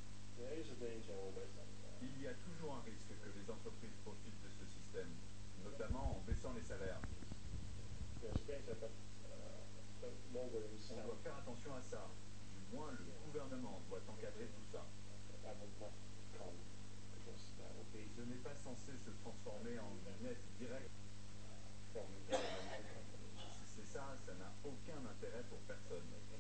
attention à ça. Du moins, le gouvernement doit encadrer tout ça. Et ce n'est pas censé se transformer en business direct. Si c'est ça, ça n'a aucun intérêt pour personne.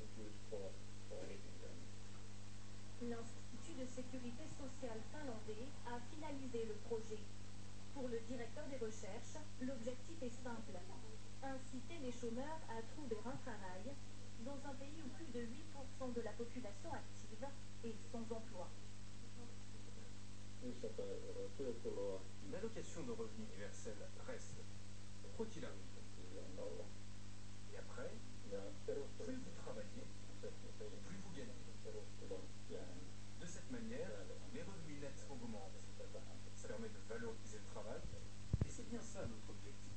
L'Institut de sécurité sociale finlandais a finalisé le projet. Pour le directeur des recherches, l'objectif est simple. Inciter les chômeurs à trouver un travail dans un pays où plus de huit pour cent de la population active est sans emploi. L'allocation de revenu universel reste. Quoi qu'il arrive. Et après, plus vous travaillez, plus vous gagnez. De cette manière, les revenus nets augmentent. Ça permet de valoriser le travail. Et c'est bien ça notre objectif.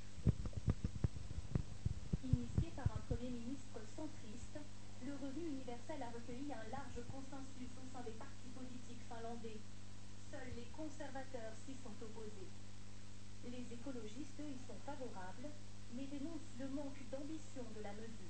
Initié par un Premier ministre centriste, le revenu universel a recueilli un large consensus au sein des partis politiques finlandais. Seuls les conservateurs s'y sont opposés. Les écologistes, eux, y sont favorables, mais dénoncent le manque d'ambition de la mesure.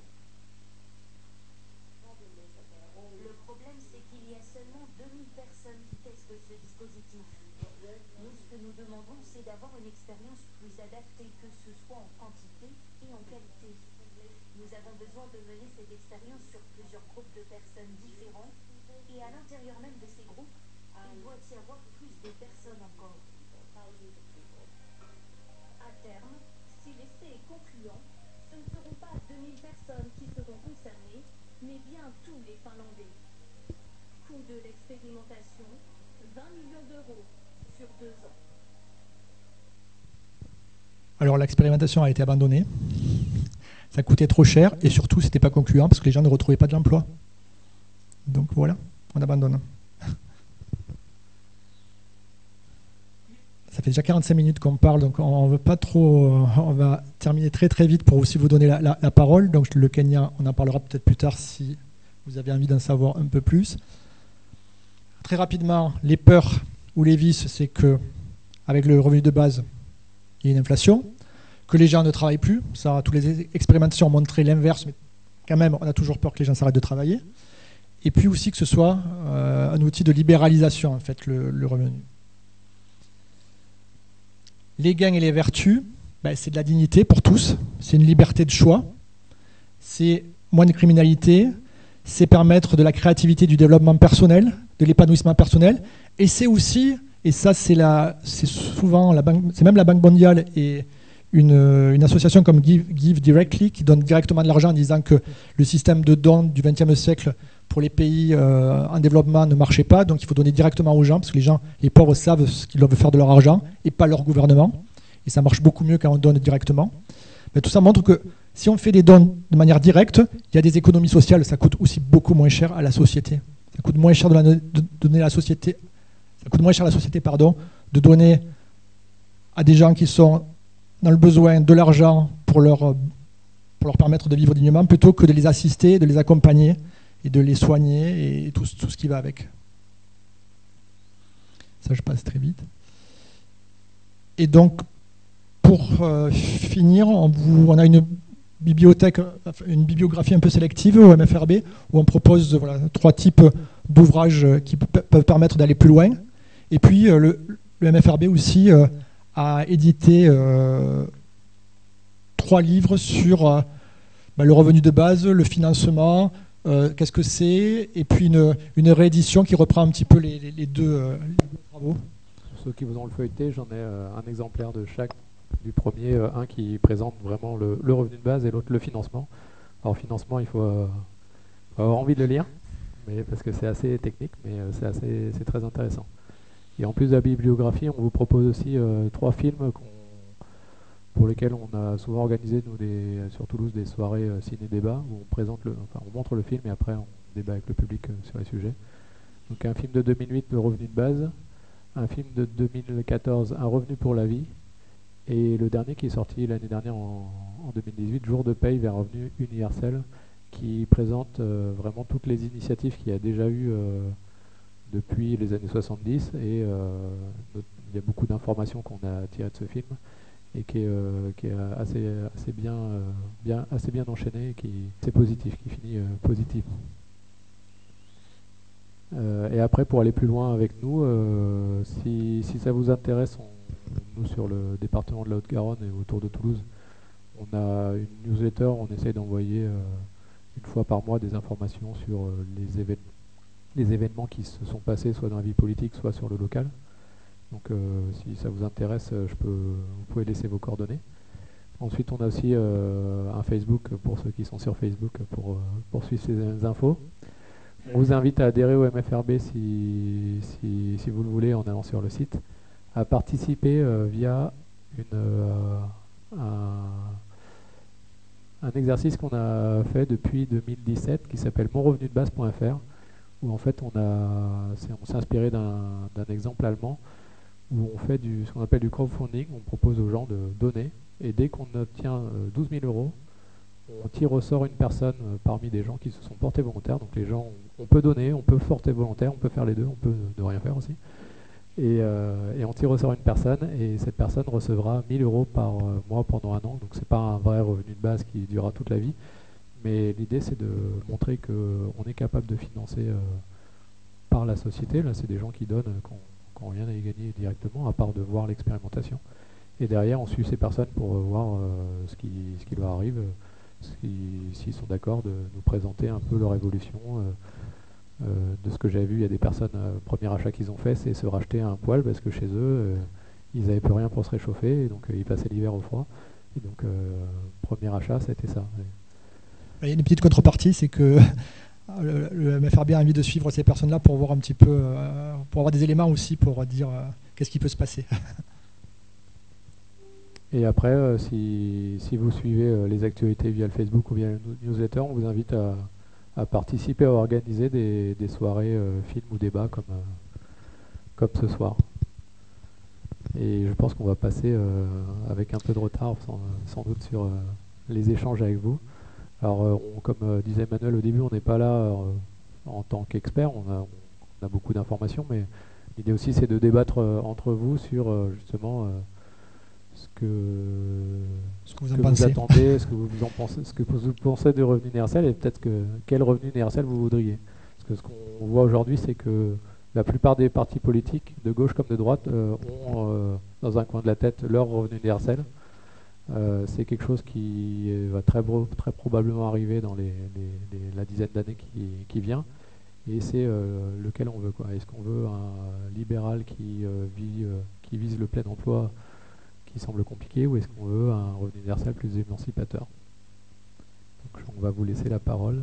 Le problème, c'est qu'il y a seulement deux mille personnes qui testent ce dispositif. Nous, ce que nous demandons, c'est d'avoir une expérience plus adaptée, que ce soit en quantité et en qualité. Nous avons besoin de mener cette expérience sur plusieurs groupes de personnes différents, et à l'intérieur même de ces groupes, il doit y avoir plus de personnes encore. À terme, si l'essai est concluant, ce ne seront pas deux mille personnes qui seront concernées, mais bien tous les Finlandais. Coût de l'expérimentation, vingt millions d'euros sur deux ans. Alors l'expérimentation a été abandonnée. Ça coûtait trop cher et surtout, c'était pas concluant parce que les gens ne retrouvaient pas de l'emploi. Donc voilà, on abandonne. Ça fait déjà quarante-cinq minutes qu'on parle, donc on veut pas trop. On va terminer très très vite pour aussi vous donner la, la, la parole. Donc le Kenya, on en parlera peut-être plus tard si vous avez envie d'en savoir un peu plus. Très rapidement, les peurs ou les vices, c'est que avec le revenu de base, il y a une inflation, que les gens ne travaillent plus. Ça, toutes les expérimentations ont montré l'inverse, mais quand même, on a toujours peur que les gens s'arrêtent de travailler. Et puis aussi que ce soit euh, un outil de libéralisation, en fait, le, le revenu. Les gains et les vertus, ben, c'est de la dignité pour tous, c'est une liberté de choix, c'est moins de criminalité, c'est permettre de la créativité, du développement personnel, de l'épanouissement personnel, et c'est aussi, et ça c'est la, c'est souvent la banque, c'est même la Banque mondiale et une, une association comme Give, Give Directly qui donne directement de l'argent en disant que le système de dons du vingtième siècle pour les pays euh, en développement ne marchait pas, donc il faut donner directement aux gens, parce que les gens, les pauvres savent ce qu'ils doivent faire de leur argent, et pas leur gouvernement, et ça marche beaucoup mieux quand on donne directement. Mais tout ça montre que si on fait des dons de manière directe, il y a des économies sociales, ça coûte aussi beaucoup moins cher à la société. Ça coûte moins cher de, la, de donner à la société, ça coûte moins cher à la société, pardon, de donner à des gens qui sont dans le besoin de l'argent pour leur, pour leur permettre de vivre dignement, plutôt que de les assister, de les accompagner, et de les soigner et tout, tout ce qui va avec. Ça, je passe très vite. Et donc, pour euh, finir, on, vous, on a une bibliothèque, une bibliographie un peu sélective au M F R B, où on propose voilà, trois types d'ouvrages qui peuvent permettre d'aller plus loin. Et puis, euh, le, le M F R B aussi euh, a édité euh, trois livres sur euh, bah, le revenu de base, le financement, Euh, qu'est-ce que c'est, et puis une, une réédition qui reprend un petit peu les, les, les, deux, euh, les deux travaux. Pour ceux qui vous ont le feuilleté, j'en ai euh, un exemplaire de chaque. Du premier, euh, un qui présente vraiment le, le revenu de base et l'autre le financement. Alors financement, il faut, euh, faut avoir envie de le lire, mais, parce que c'est assez technique, mais euh, c'est, assez, c'est très intéressant. Et en plus de la bibliographie, on vous propose aussi euh, trois films qu'on pour lesquels on a souvent organisé, nous, des, sur Toulouse, des soirées euh, ciné-débat, où on, présente le, enfin, on montre le film et après on débat avec le public euh, sur les sujets. Donc un film de deux mille huit, Le revenu de base, un film de deux mille quatorze, Un revenu pour la vie, et le dernier qui est sorti l'année dernière en, en deux mille dix-huit, Jour de paye vers revenu universel, qui présente euh, vraiment toutes les initiatives qu'il y a déjà eu euh, depuis les années soixante-dix, et euh, il y a beaucoup d'informations qu'on a tirées de ce film. et qui est, euh, qui est assez, assez, bien, euh, bien, assez bien enchaîné et qui c'est positif, qui finit euh, positivement. Euh, et après, pour aller plus loin avec nous, euh, si, si ça vous intéresse, on, nous sur le département de la Haute-Garonne et autour de Toulouse, on a une newsletter, on essaye d'envoyer euh, une fois par mois des informations sur euh, les, événements, les événements qui se sont passés soit dans la vie politique, soit sur le local. Donc euh, si ça vous intéresse, je peux, vous pouvez laisser vos coordonnées. Ensuite, on a aussi euh, un Facebook pour ceux qui sont sur Facebook pour, euh, pour suivre ces infos. On vous invite à adhérer au M F R B si, si, si vous le voulez en allant sur le site, à participer euh, via une, euh, un, un exercice qu'on a fait depuis deux mille dix-sept qui s'appelle mon revenu de base point f r, où en fait on, a, on s'est inspiré d'un, d'un exemple allemand où on fait du, ce qu'on appelle du crowdfunding. On propose aux gens de donner et dès qu'on obtient euh, douze mille euros, on tire au sort une personne euh, parmi des gens qui se sont portés volontaires. Donc les gens, on, on peut donner, on peut porter volontaire, on peut faire les deux, on peut ne rien faire aussi. Et, euh, et on tire au sort une personne et cette personne recevra mille euros par euh, mois pendant un an. Donc c'est pas un vrai revenu de base qui durera toute la vie. Mais l'idée c'est de montrer qu'on est capable de financer euh, par la société. Là c'est des gens qui donnent qui n'ont rien à y gagner directement à part de voir l'expérimentation. Et derrière on suit ces personnes pour voir euh, ce, qui, ce qui leur arrive. S'ils sont d'accord de nous présenter un peu leur évolution. Euh, euh, de ce que j'avais vu, il y a des personnes, euh, le premier achat qu'ils ont fait, c'est se racheter un poêle parce que chez eux, euh, ils n'avaient plus rien pour se réchauffer, et donc euh, ils passaient l'hiver au froid. Et donc, euh, premier achat, ça a été ça. Il y a une petite contrepartie, c'est que le, le M F R B a envie de suivre ces personnes-là pour voir un petit peu, euh, pour avoir des éléments aussi pour dire euh, qu'est-ce qui peut se passer. Et après, euh, si, si vous suivez euh, les actualités via le Facebook ou via le newsletter, on vous invite à, à participer à organiser des, des soirées euh, films ou débats comme, euh, comme ce soir. Et je pense qu'on va passer euh, avec un peu de retard sans, sans doute sur euh, les échanges avec vous. Alors euh, on, comme euh, disait Manuel au début, on n'est pas là euh, en tant qu'expert, on a, on a beaucoup d'informations, mais l'idée aussi c'est de débattre euh, entre vous sur euh, justement euh, ce que, ce que vous, que vous attendez, ce que vous en pensez, ce que vous pensez de revenu universel et peut-être que quel revenu universel vous voudriez. Parce que ce qu'on voit aujourd'hui, c'est que la plupart des partis politiques, de gauche comme de droite, euh, ont euh, dans un coin de la tête leur revenu universel. Euh, c'est quelque chose qui va très, très probablement arriver dans les, les, les, la dizaine d'années qui, qui vient. Et c'est euh, lequel on veut, quoi. Est-ce qu'on veut un libéral qui, euh, vit, euh, qui vise le plein emploi, qui semble compliqué, ou est-ce qu'on veut un revenu universel plus émancipateur? Donc on va vous laisser la parole.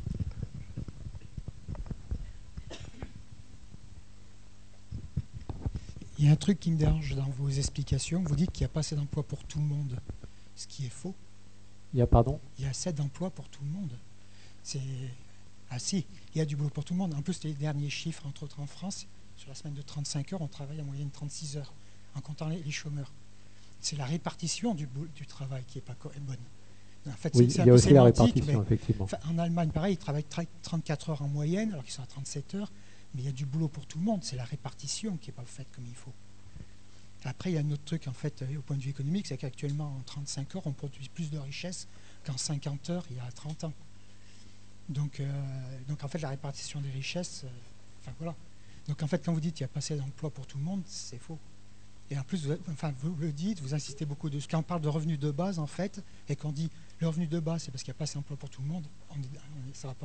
Il y a un truc qui me dérange dans vos explications. Vous dites qu'il n'y a pas assez d'emplois pour tout le monde, ce qui est faux. Il y a, pardon? Il y a assez d'emplois pour tout le monde. C'est... Ah si, il y a du boulot pour tout le monde. En plus, les derniers chiffres, entre autres en France, sur la semaine de trente-cinq heures, on travaille en moyenne trente-six heures, en comptant les, les chômeurs. C'est la répartition du, du travail qui n'est pas bonne. En fait, oui, c'est, il y a aussi la sémantique, répartition, effectivement. En Allemagne, pareil, ils travaillent trente-quatre heures en moyenne, alors qu'ils sont à trente-sept heures. Mais il y a du boulot pour tout le monde. C'est la répartition qui n'est pas faite comme il faut. Après, il y a un autre truc, en fait, au point de vue économique, c'est qu'actuellement, en trente-cinq heures, on produit plus de richesse qu'en cinquante heures, il y a trente ans. Donc, euh, donc en fait, la répartition des richesses, euh, enfin voilà. Donc, en fait, quand vous dites qu'il n'y a pas assez d'emplois pour tout le monde, c'est faux. Et en plus, vous, enfin, vous le dites, vous insistez beaucoup dessus. Quand on parle de revenu de base, en fait, et qu'on dit le revenu de base, c'est parce qu'il n'y a pas assez d'emplois pour tout le monde, on est, on est, ça ne va pas.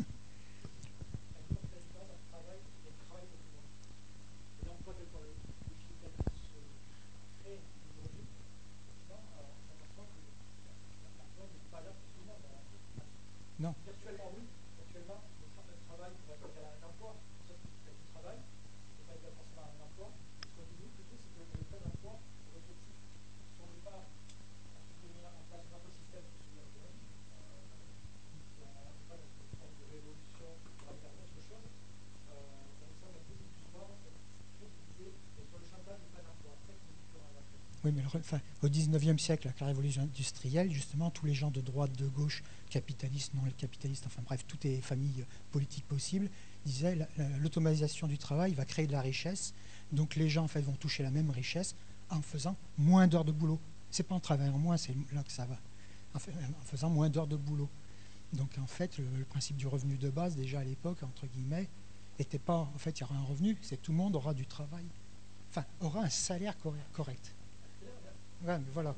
Non. Virtuellement, oui. Virtuellement, le travail va être égal à un emploi. Sauf que le travail, c'est pas égal forcément à un emploi. Ce qu'on dit, nous, plutôt, c'est que le plein emploi, l'objectif, si on ne veut pas mettre en place un autre système que celui actuel, si on n'a pas une forme de révolution pour aller vers autre chose, ça nous semble un peu illusoire, très divisé sur le chantage du plein emploi. C'est ça qui est différent à la fin. Oui, mais alors, enfin, au dix-neuvième siècle, avec la révolution industrielle, justement, tous les gens de droite, de gauche, capitalistes, non capitalistes, enfin bref, toutes les familles politiques possibles, disaient la, la, l'automatisation du travail va créer de la richesse, donc les gens en fait vont toucher la même richesse en faisant moins d'heures de boulot. C'est pas en travaillant moins, c'est là que ça va, en, fait, en faisant moins d'heures de boulot. Donc en fait, le, le principe du revenu de base, déjà à l'époque, entre guillemets, n'était pas, en fait, il y aura un revenu, c'est que tout le monde aura du travail, enfin, aura un salaire correct. Ouais, mais voilà.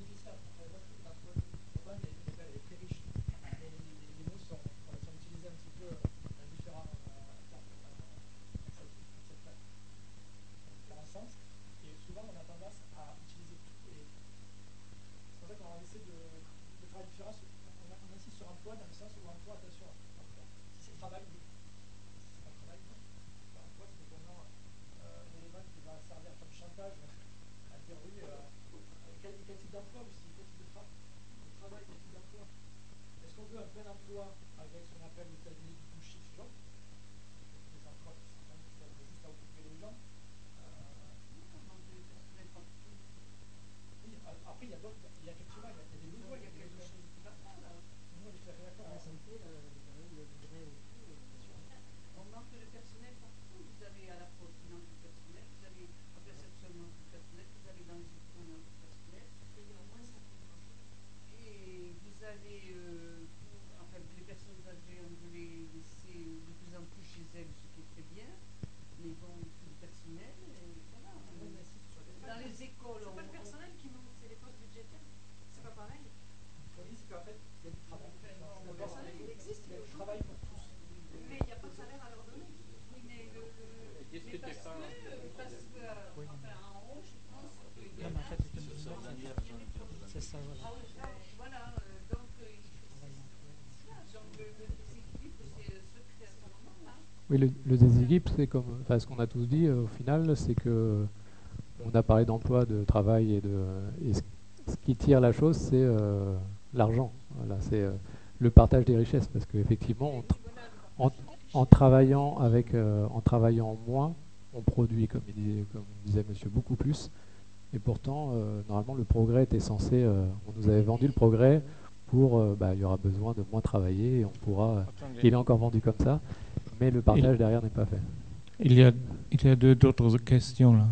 Oui, le, le déséquilibre, c'est comme, enfin, ce qu'on a tous dit, euh, au final, c'est que on a parlé d'emploi, de travail et de, et ce, ce qui tire la chose, c'est euh, l'argent. Voilà, c'est euh, le partage des richesses, parce qu'effectivement, en, en travaillant avec, euh, en travaillant moins, on produit, comme, il disait, comme disait Monsieur, beaucoup plus. Et pourtant, euh, normalement, le progrès était censé, euh, on nous avait vendu le progrès pour, euh, bah, il y aura besoin de moins travailler et on pourra. Il est encore vendu comme ça. Mais le partage il, derrière n'est pas fait. Il y a, il y a deux d'autres questions là.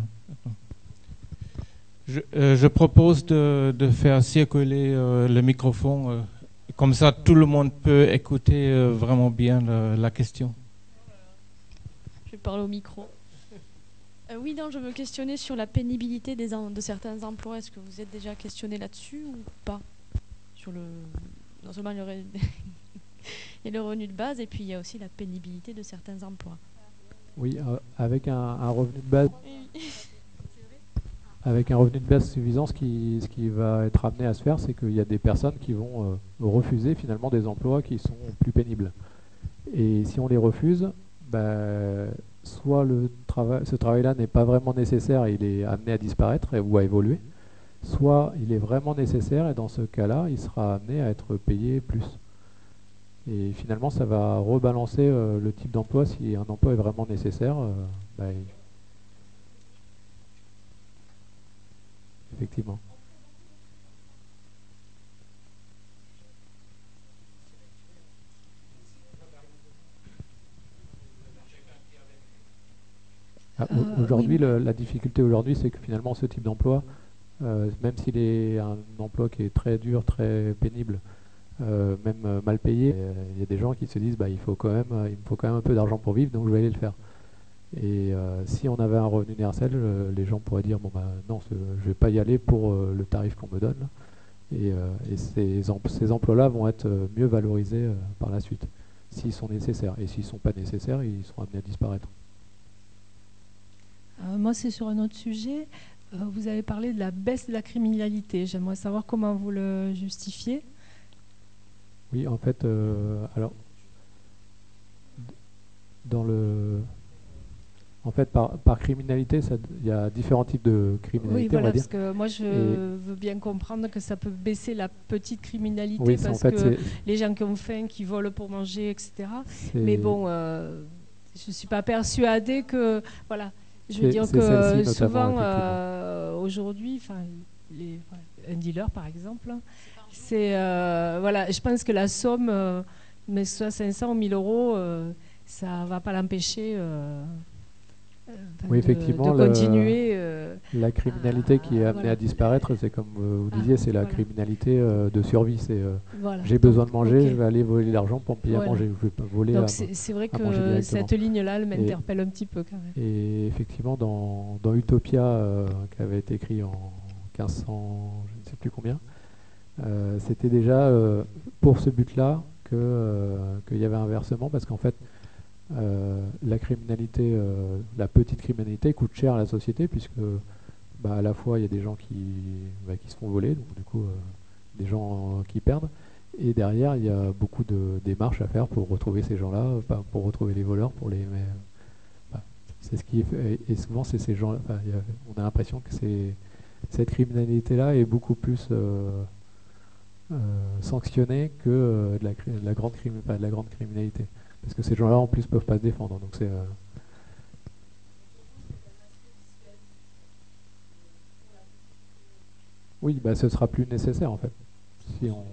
Je, euh, je propose de, de faire circuler euh, le microphone, euh, comme ça tout le monde peut écouter euh, vraiment bien le, la question. Je vais parler au micro. Euh, oui, non, je me questionnais sur la pénibilité des en, de certains emplois. Est-ce que vous êtes déjà questionné là-dessus ou pas? Sur le, non seulement le ré... et le revenu de base, et puis il y a aussi la pénibilité de certains emplois. Oui, euh, avec un, un revenu de base, avec un revenu de base suffisant, ce qui, ce qui va être amené à se faire, c'est qu'il y a des personnes qui vont euh, refuser finalement des emplois qui sont plus pénibles. Et si on les refuse, bah, soit le trava ce travail-là n'est pas vraiment nécessaire et il est amené à disparaître et, ou à évoluer, soit il est vraiment nécessaire et dans ce cas-là, il sera amené à être payé plus. Et finalement, ça va rebalancer euh, le type d'emploi. Si un emploi est vraiment nécessaire, euh, bah, il... effectivement. Ah, euh, aujourd'hui, oui. La difficulté aujourd'hui, c'est que finalement, ce type d'emploi, euh, même s'il est un emploi qui est très dur, très pénible, Euh, même euh, mal payé, il y a des gens qui se disent bah, il, faut quand même, euh, il me faut quand même un peu d'argent pour vivre, donc je vais aller le faire. Et euh, si on avait un revenu universel, euh, les gens pourraient dire bon bah non, je ne vais pas y aller pour euh, le tarif qu'on me donne. Et, euh, et ces, em ces emplois-là vont être euh, mieux valorisés euh, par la suite, s'ils sont nécessaires. Et s'ils ne sont pas nécessaires, ils seront amenés à disparaître. Euh, moi, c'est sur un autre sujet. Euh, vous avez parlé de la baisse de la criminalité. J'aimerais savoir comment vous le justifiez. Oui, en fait, euh, alors, dans le, en fait, par, par criminalité, il y a différents types de criminalité. Oui, voilà, on va parce dire. que moi, je Et veux bien comprendre que ça peut baisser la petite criminalité, oui, parce en fait, que les gens qui ont faim, qui volent pour manger, et cetera. Mais bon, euh, je ne suis pas persuadée que, voilà, je veux dire que souvent, euh, aujourd'hui, enfin, les, un dealer, par exemple, c'est euh, voilà, je pense que la somme, euh, mais soit cinq cents ou mille euros, euh, ça va pas l'empêcher. Euh, Oui, de, effectivement, de continuer. Euh, la criminalité à, qui est amenée voilà. à disparaître, c'est comme vous ah, disiez, c'est la voilà. criminalité euh, de survie. C'est euh, voilà. j'ai besoin de manger, okay. je vais aller voler l'argent pour me payer voilà. à manger. Je vais pas voler Donc à, c'est vrai à que cette ligne-là, elle m'interpelle un petit peu quand même. Et effectivement, dans, dans Utopia, euh, qui avait été écrit en quinze cents, je ne sais plus combien, euh, c'était déjà euh, pour ce but-là que euh, qu'il y avait un versement, parce qu'en fait, Euh, la criminalité, euh, la petite criminalité coûte cher à la société, puisque bah, à la fois il y a des gens qui, bah, qui se font voler, donc du coup euh, des gens euh, qui perdent, et derrière il y a beaucoup de démarches à faire pour retrouver ces gens-là, bah, pour retrouver les voleurs, pour les. Mais, bah, c'est ce qui est fait, et, et souvent c'est ces gens-là. Bah, on a l'impression que c'est cette criminalité-là est beaucoup plus euh, euh, sanctionnée que euh, de, la, de, la grande crimi- enfin, de la grande criminalité. Parce que ces gens-là, en plus, peuvent pas se défendre. Donc c'est. Euh... Oui, bah, ce sera plus nécessaire en fait. Si on.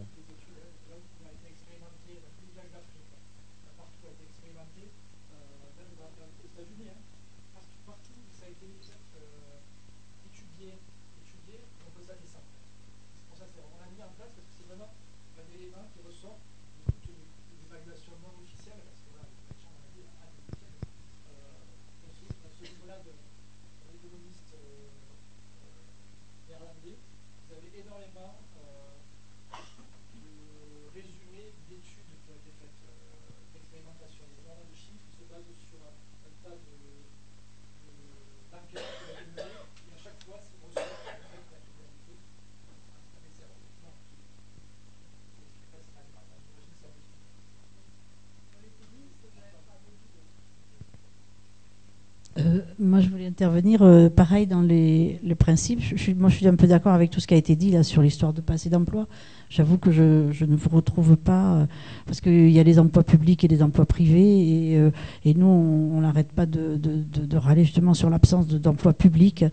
Euh, moi, je voulais intervenir, euh, pareil, dans les, les principes. Je, je, moi, je suis un peu d'accord avec tout ce qui a été dit là sur l'histoire de passer d'emploi. J'avoue que je, je ne vous retrouve pas, euh, parce qu'il y a les emplois publics et les emplois privés, et, euh, et nous, on n'arrête pas de, de, de, de râler justement sur l'absence d'emplois publics.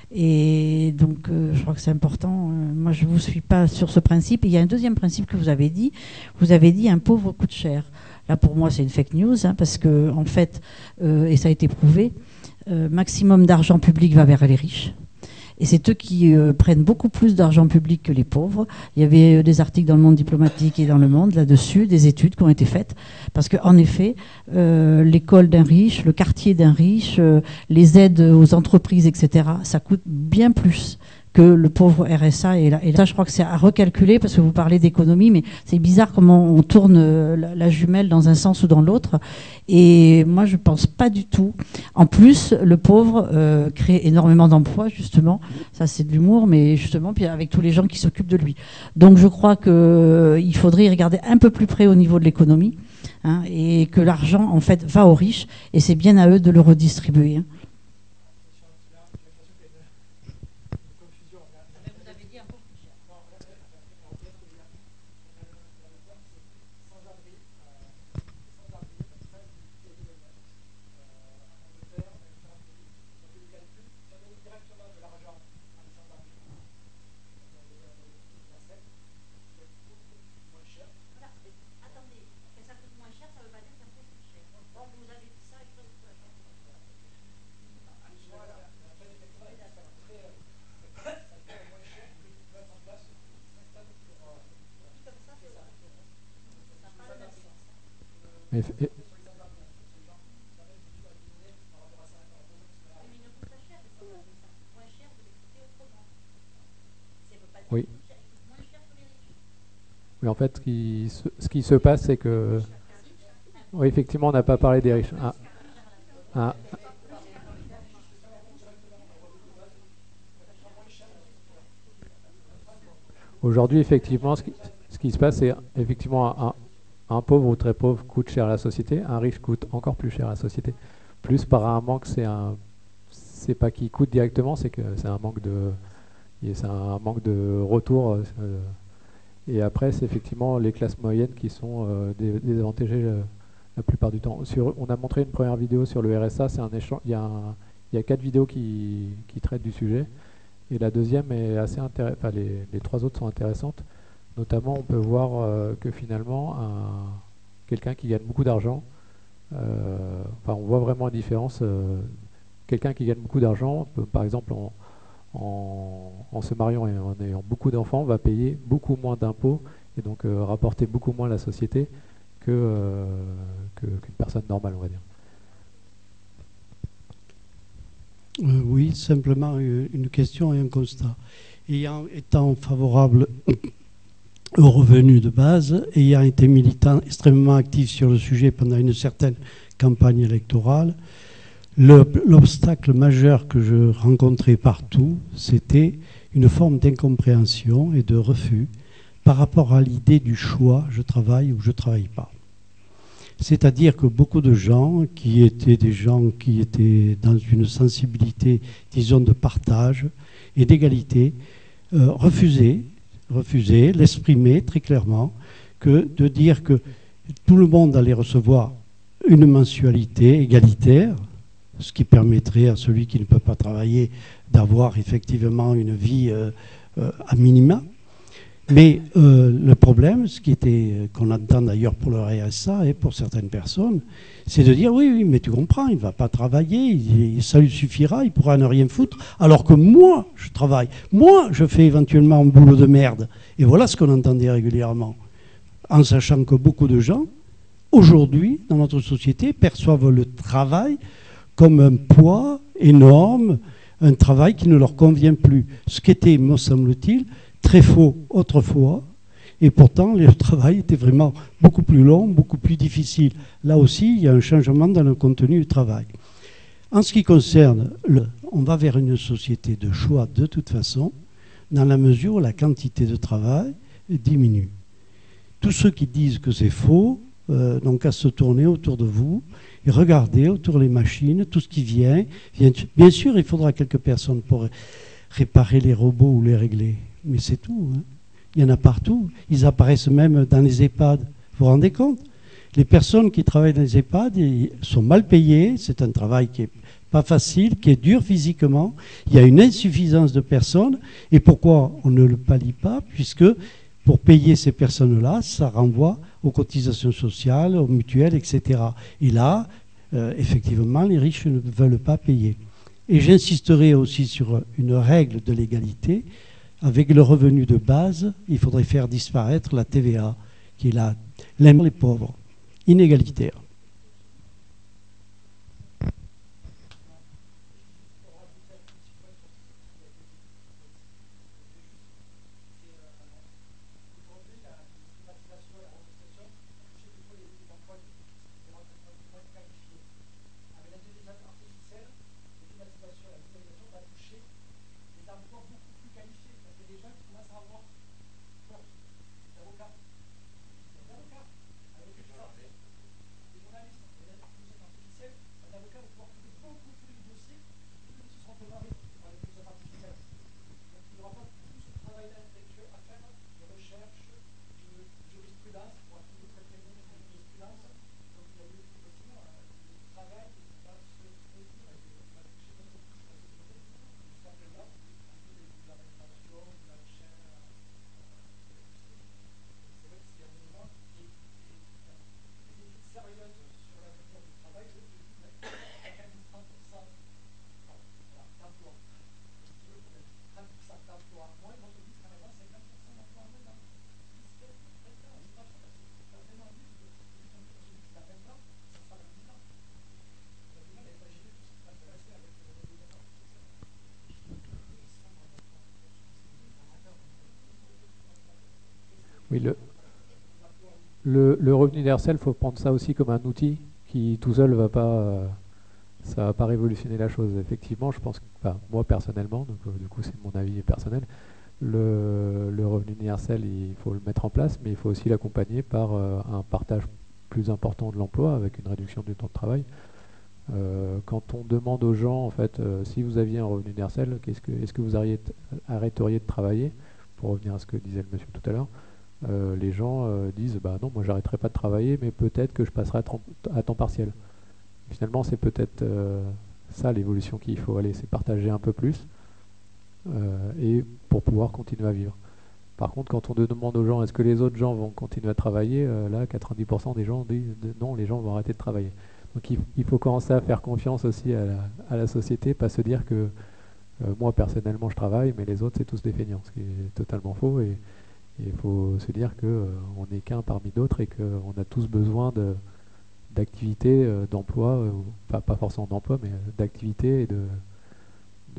Et donc, euh, je crois que c'est important. Euh, moi, je ne vous suis pas sur ce principe. Et il y a un deuxième principe que vous avez dit. Vous avez dit un pauvre coûte cher. Là, pour moi, c'est une fake news, hein, parce que, en fait, euh, et ça a été prouvé, Euh, maximum d'argent public va vers les riches. Et c'est eux qui euh, prennent beaucoup plus d'argent public que les pauvres. Il y avait euh, des articles dans le Monde diplomatique et dans le Monde là-dessus, des études qui ont été faites. Parce qu'en effet, euh, l'école d'un riche, le quartier d'un riche, euh, les aides aux entreprises, et cetera, ça coûte bien plus que le pauvre R S A. Et là, et là je crois que c'est à recalculer, parce que vous parlez d'économie, mais c'est bizarre comment on tourne la, la jumelle dans un sens ou dans l'autre. Et moi, je ne pense pas du tout. En plus, le pauvre euh, crée énormément d'emplois, justement. Ça, c'est de l'humour, mais justement, puis avec tous les gens qui s'occupent de lui. Donc, je crois qu'il euh, faudrait y regarder un peu plus près au niveau de l'économie, hein, et que l'argent, en fait, va aux riches, et c'est bien à eux de le redistribuer. Hein. Et, et, oui. Oui, en fait, ce qui se, ce qui se passe, c'est que... Oui, effectivement, on n'a pas parlé des riches. Ah. Ah. Aujourd'hui, effectivement, ce qui, ce qui se passe, c'est effectivement un, un pauvre ou très pauvre coûte cher à la société, un riche coûte encore plus cher à la société. Plus par un manque, c'est un, c'est pas qu'il coûte directement, c'est que c'est un manque de, c'est un manque de retour. Euh, et après, c'est effectivement les classes moyennes qui sont euh, désavantagées euh, la plupart du temps. Sur, on a montré une première vidéo sur le R S A, c'est un échange. Il y a, un, il y a quatre vidéos qui, qui traitent du sujet, et la deuxième est assez intéressante. Enfin, les, les trois autres sont intéressantes. Notamment, on peut voir euh, que finalement, un, quelqu'un qui gagne beaucoup d'argent, euh, enfin, on voit vraiment la différence. Euh, quelqu'un qui gagne beaucoup d'argent, par exemple en, en, en se mariant et en ayant beaucoup d'enfants, va payer beaucoup moins d'impôts et donc euh, rapporter beaucoup moins à la société que, euh, que, qu'une personne normale, on va dire. Euh, oui, simplement une question et un constat. Ayant, étant favorable aux revenus de base, ayant été militant extrêmement actif sur le sujet pendant une certaine campagne électorale, le, l'obstacle majeur que je rencontrais partout, c'était une forme d'incompréhension et de refus par rapport à l'idée du choix, je travaille ou je ne travaille pas. C'est-à-dire que beaucoup de gens qui étaient des gens qui étaient dans une sensibilité, disons, de partage et d'égalité, euh, refusaient, refusaient, l'exprimaient très clairement, que de dire que tout le monde allait recevoir une mensualité égalitaire, ce qui permettrait à celui qui ne peut pas travailler d'avoir effectivement une vie euh, euh, à minima. Mais euh, le problème, ce qui était qu'on entend d'ailleurs pour le R S A et pour certaines personnes, c'est de dire oui, oui, mais tu comprends, il ne va pas travailler, il, ça lui suffira, il pourra ne rien foutre, alors que moi, je travaille, moi, je fais éventuellement un boulot de merde. Et voilà ce qu'on entendait régulièrement, en sachant que beaucoup de gens, aujourd'hui, dans notre société, perçoivent le travail comme un poids énorme, un travail qui ne leur convient plus. Ce qui était, me semble-t-il, très faux autrefois, et pourtant le travail était vraiment beaucoup plus long, beaucoup plus difficile. Là aussi, il y a un changement dans le contenu du travail. En ce qui concerne, le, on va vers une société de choix de toute façon, dans la mesure où la quantité de travail diminue. Tous ceux qui disent que c'est faux euh, n'ont qu'à se tourner autour de vous et regarder autour des machines, tout ce qui vient. Bien sûr, il faudra quelques personnes pour réparer les robots ou les régler. Mais c'est tout. Hein. Il y en a partout. Ils apparaissent même dans les EHPAD. Vous vous rendez compte? Les personnes qui travaillent dans les EHPAD ils sont mal payées. C'est un travail qui n'est pas facile, qui est dur physiquement. Il y a une insuffisance de personnes. Et pourquoi on ne le pallie pas? Puisque pour payer ces personnes-là, ça renvoie aux cotisations sociales, aux mutuelles, et cetera. Et là, euh, effectivement, les riches ne veulent pas payer. Et j'insisterai aussi sur une règle de l'égalité. Avec le revenu de base, il faudrait faire disparaître la T V A, qui est la, l'impôt des pauvres, inégalitaire. Oui, le, le, le revenu universel, il faut prendre ça aussi comme un outil qui tout seul va pas, euh, ça va pas révolutionner la chose. Effectivement, je pense que, enfin, moi personnellement, donc euh, du coup c'est mon avis personnel, le, le revenu universel, il faut le mettre en place, mais il faut aussi l'accompagner par euh, un partage plus important de l'emploi avec une réduction du temps de travail. Euh, quand on demande aux gens, en fait, euh, si vous aviez un revenu universel, qu'est-ce que, est-ce que vous arrêteriez de travailler, pour revenir à ce que disait le monsieur tout à l'heure, euh, les gens euh, disent bah non, moi j'arrêterai pas de travailler, mais peut-être que je passerai à, à temps partiel. Finalement, c'est peut-être euh, ça l'évolution qu'il faut aller, c'est partager un peu plus euh, et pour pouvoir continuer à vivre. Par contre, quand on demande aux gens est-ce que les autres gens vont continuer à travailler, euh, là quatre-vingt-dix pour cent des gens disent non, les gens vont arrêter de travailler. Donc il, il faut commencer à faire confiance aussi à la, à la société, pas se dire que euh, moi personnellement je travaille, mais les autres c'est tous des feignants, ce qui est totalement faux. Et il faut se dire qu'on euh, n'est qu'un parmi d'autres et qu'on a tous besoin de, d'activités, euh, d'emploi, euh, pas, pas forcément d'emploi, mais euh, d'activités et de, de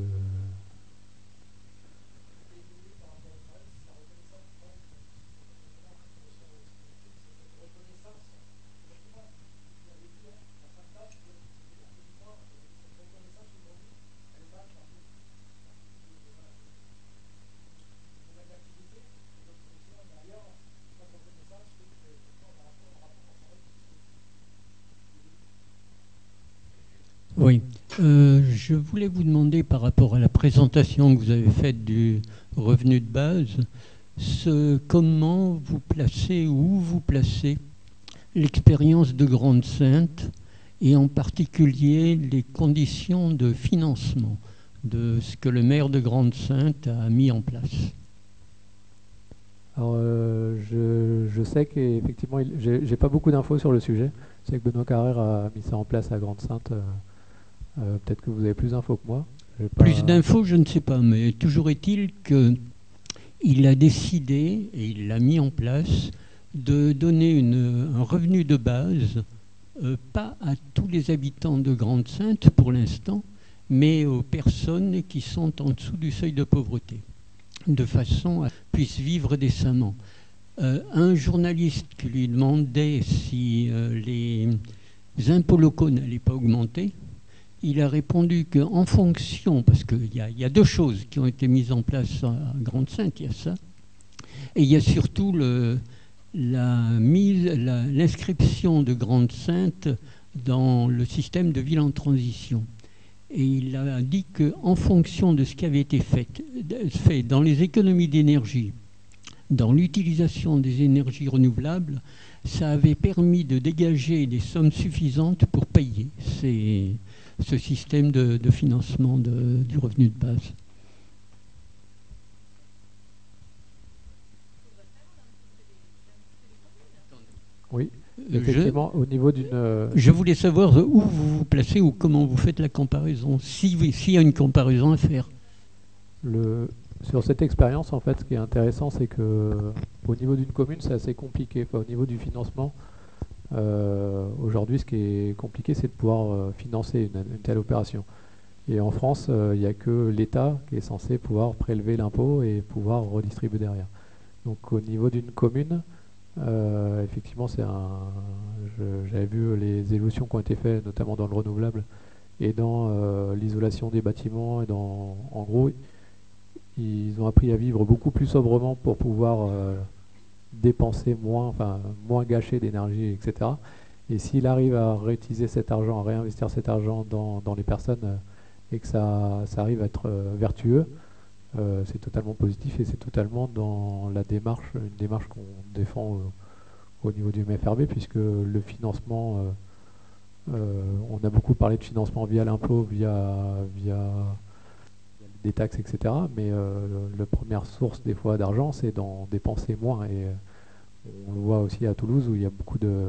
Oui, euh, je voulais vous demander par rapport à la présentation que vous avez faite du revenu de base, ce, comment vous placez, où vous placez l'expérience de Grande-Synthe et en particulier les conditions de financement de ce que le maire de Grande-Synthe a mis en place. Alors, euh, je, je sais qu'effectivement, j'ai j'ai pas beaucoup d'infos sur le sujet. Je sais que Benoît Carrère a mis ça en place à Grande-Synthe. Euh, euh, Peut-être que vous avez plus d'infos que moi. Pas... Plus d'infos, je ne sais pas, mais toujours est-il qu'il a décidé, et il l'a mis en place, de donner une, un revenu de base, euh, pas à tous les habitants de Grande-Synthe pour l'instant, mais aux personnes qui sont en dessous du seuil de pauvreté, de façon à puissent vivre décemment. Euh, un journaliste qui lui demandait si euh, les impôts locaux n'allaient pas augmenter, il a répondu qu'en fonction, parce qu'il y, y a deux choses qui ont été mises en place à Grande-Synthe, il y a ça, et il y a surtout le, la mise, la, l'inscription de Grande-Synthe dans le système de ville en transition. Et il a dit qu'en fonction de ce qui avait été fait, fait dans les économies d'énergie, dans l'utilisation des énergies renouvelables, ça avait permis de dégager des sommes suffisantes pour payer ces, ce système de, de financement de, du revenu de base. Oui, effectivement, je, au niveau d'une... Euh, je voulais savoir où vous vous placez ou comment vous faites la comparaison, s'il si y a une comparaison à faire. Le, sur cette expérience, en fait, ce qui est intéressant, c'est que au niveau d'une commune, c'est assez compliqué. Enfin, au niveau du financement, euh, aujourd'hui, ce qui est compliqué, c'est de pouvoir euh, financer une, une telle opération. Et en France, il euh, n'y a que l'État qui est censé pouvoir prélever l'impôt et pouvoir redistribuer derrière. Donc au niveau d'une commune, Euh, effectivement, c'est un. J'avais vu les évolutions qui ont été faites, notamment dans le renouvelable et dans euh, l'isolation des bâtiments. Et dans, en gros, ils ont appris à vivre beaucoup plus sobrement pour pouvoir euh, dépenser moins, enfin moins gâcher d'énergie, et cetera. Et s'il arrive à réutiliser cet argent, à réinvestir cet argent dans, dans les personnes euh, et que ça, ça arrive à être euh, vertueux. Euh, c'est totalement positif et c'est totalement dans la démarche, une démarche qu'on défend au, au niveau du M F R B, puisque le financement, euh, euh, on a beaucoup parlé de financement via l'impôt, via, via des taxes, et cetera. Mais euh, la première source des fois d'argent, c'est d'en dépenser moins. Et euh, on le voit aussi à Toulouse où il y a beaucoup de,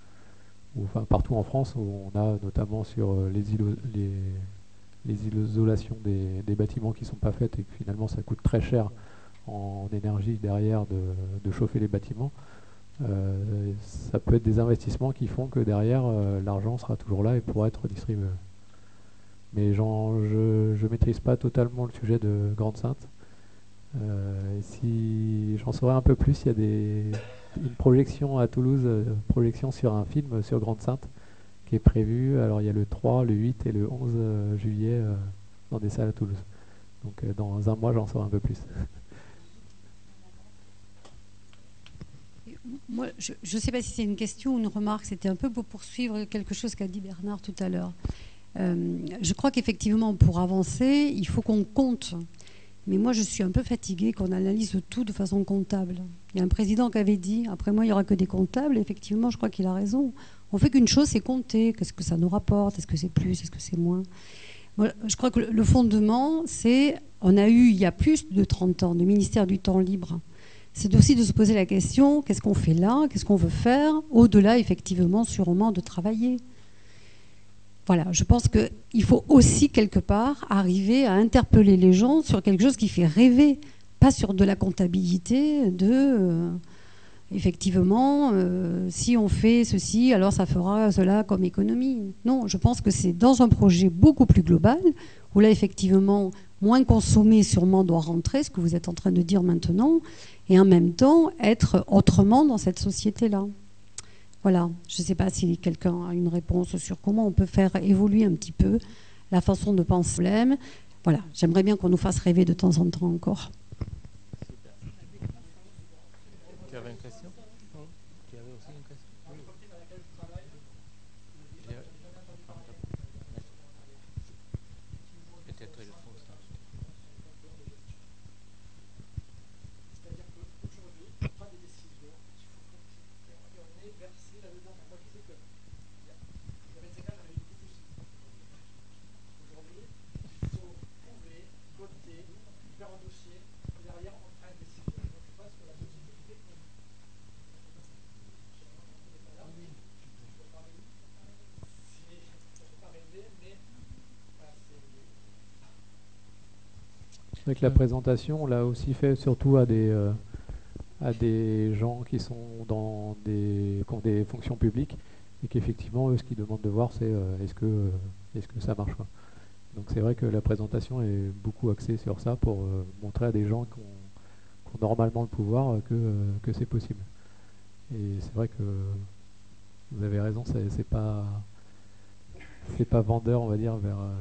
où, enfin partout en France où on a notamment sur les îlots, les les isolations des, des bâtiments qui ne sont pas faites et que finalement ça coûte très cher en énergie derrière de, de chauffer les bâtiments, euh, ça peut être des investissements qui font que derrière euh, l'argent sera toujours là et pourra être distribué. Mais genre, je ne maîtrise pas totalement le sujet de Grande-Synthe. Euh, si j'en saurais un peu plus, il y a des, une projection à Toulouse, euh, projection sur un film sur Grande-Synthe qui est prévu. Alors il y a le trois, le huit et le onze euh, juillet euh, dans des salles à Toulouse. Donc euh, dans un mois, j'en saurai un peu plus. Moi, je ne sais pas si c'est une question ou une remarque, c'était un peu pour poursuivre quelque chose qu'a dit Bernard tout à l'heure. Euh, je crois qu'effectivement, pour avancer, il faut qu'on compte. Mais moi, je suis un peu fatiguée qu'on analyse tout de façon comptable. Il y a un président qui avait dit, après moi, il n'y aura que des comptables. Effectivement, je crois qu'il a raison. On fait qu'une chose, c'est compter. Qu'est-ce que ça nous rapporte? Est-ce que c'est plus? Est-ce que c'est moins? Moi, je crois que le fondement, c'est... On a eu, il y a plus de trente ans, le ministère du temps libre. C'est aussi de se poser la question, qu'est-ce qu'on fait là? Qu'est-ce qu'on veut faire? Au-delà, effectivement, sûrement, de travailler. voilà, je pense qu'il faut aussi quelque part arriver à interpeller les gens sur quelque chose qui fait rêver, pas sur de la comptabilité, de euh, effectivement, euh, si on fait ceci, alors ça fera cela comme économie. Non, je pense que c'est dans un projet beaucoup plus global, où là, effectivement, moins consommer sûrement doit rentrer, ce que vous êtes en train de dire maintenant, et en même temps, être autrement dans cette société-là. Voilà, je ne sais pas si quelqu'un a une réponse sur comment on peut faire évoluer un petit peu la façon de penser au problème. Voilà, j'aimerais bien qu'on nous fasse rêver de temps en temps encore. Tu avais une question ? Tu avais aussi une question ? Oui. Peut-être il faut ça. C'est-à-dire qu'aujourd'hui, on prend des décisions, il faut qu'on on est versé là-dedans. Moi, je sais que il y a vingt-cinq ans, j'avais une difficile. Aujourd'hui, il faut prouver, voter, faire un dossier, et derrière, on prend une décision. Donc, je pense que la société fait qu'on C'est vrai que la présentation, on l'a aussi fait surtout à des, euh, à des gens qui sont dans des, qui ont des fonctions publiques et qu'effectivement, eux, ce qu'ils demandent de voir, c'est euh, est-ce que, euh, est-ce que ça marche, quoi. Donc c'est vrai que la présentation est beaucoup axée sur ça pour euh, montrer à des gens qui ont, qui ont normalement le pouvoir euh, que, euh, que c'est possible. Et c'est vrai que vous avez raison, c'est, c'est pas, c'est pas vendeur, on va dire, vers... Euh,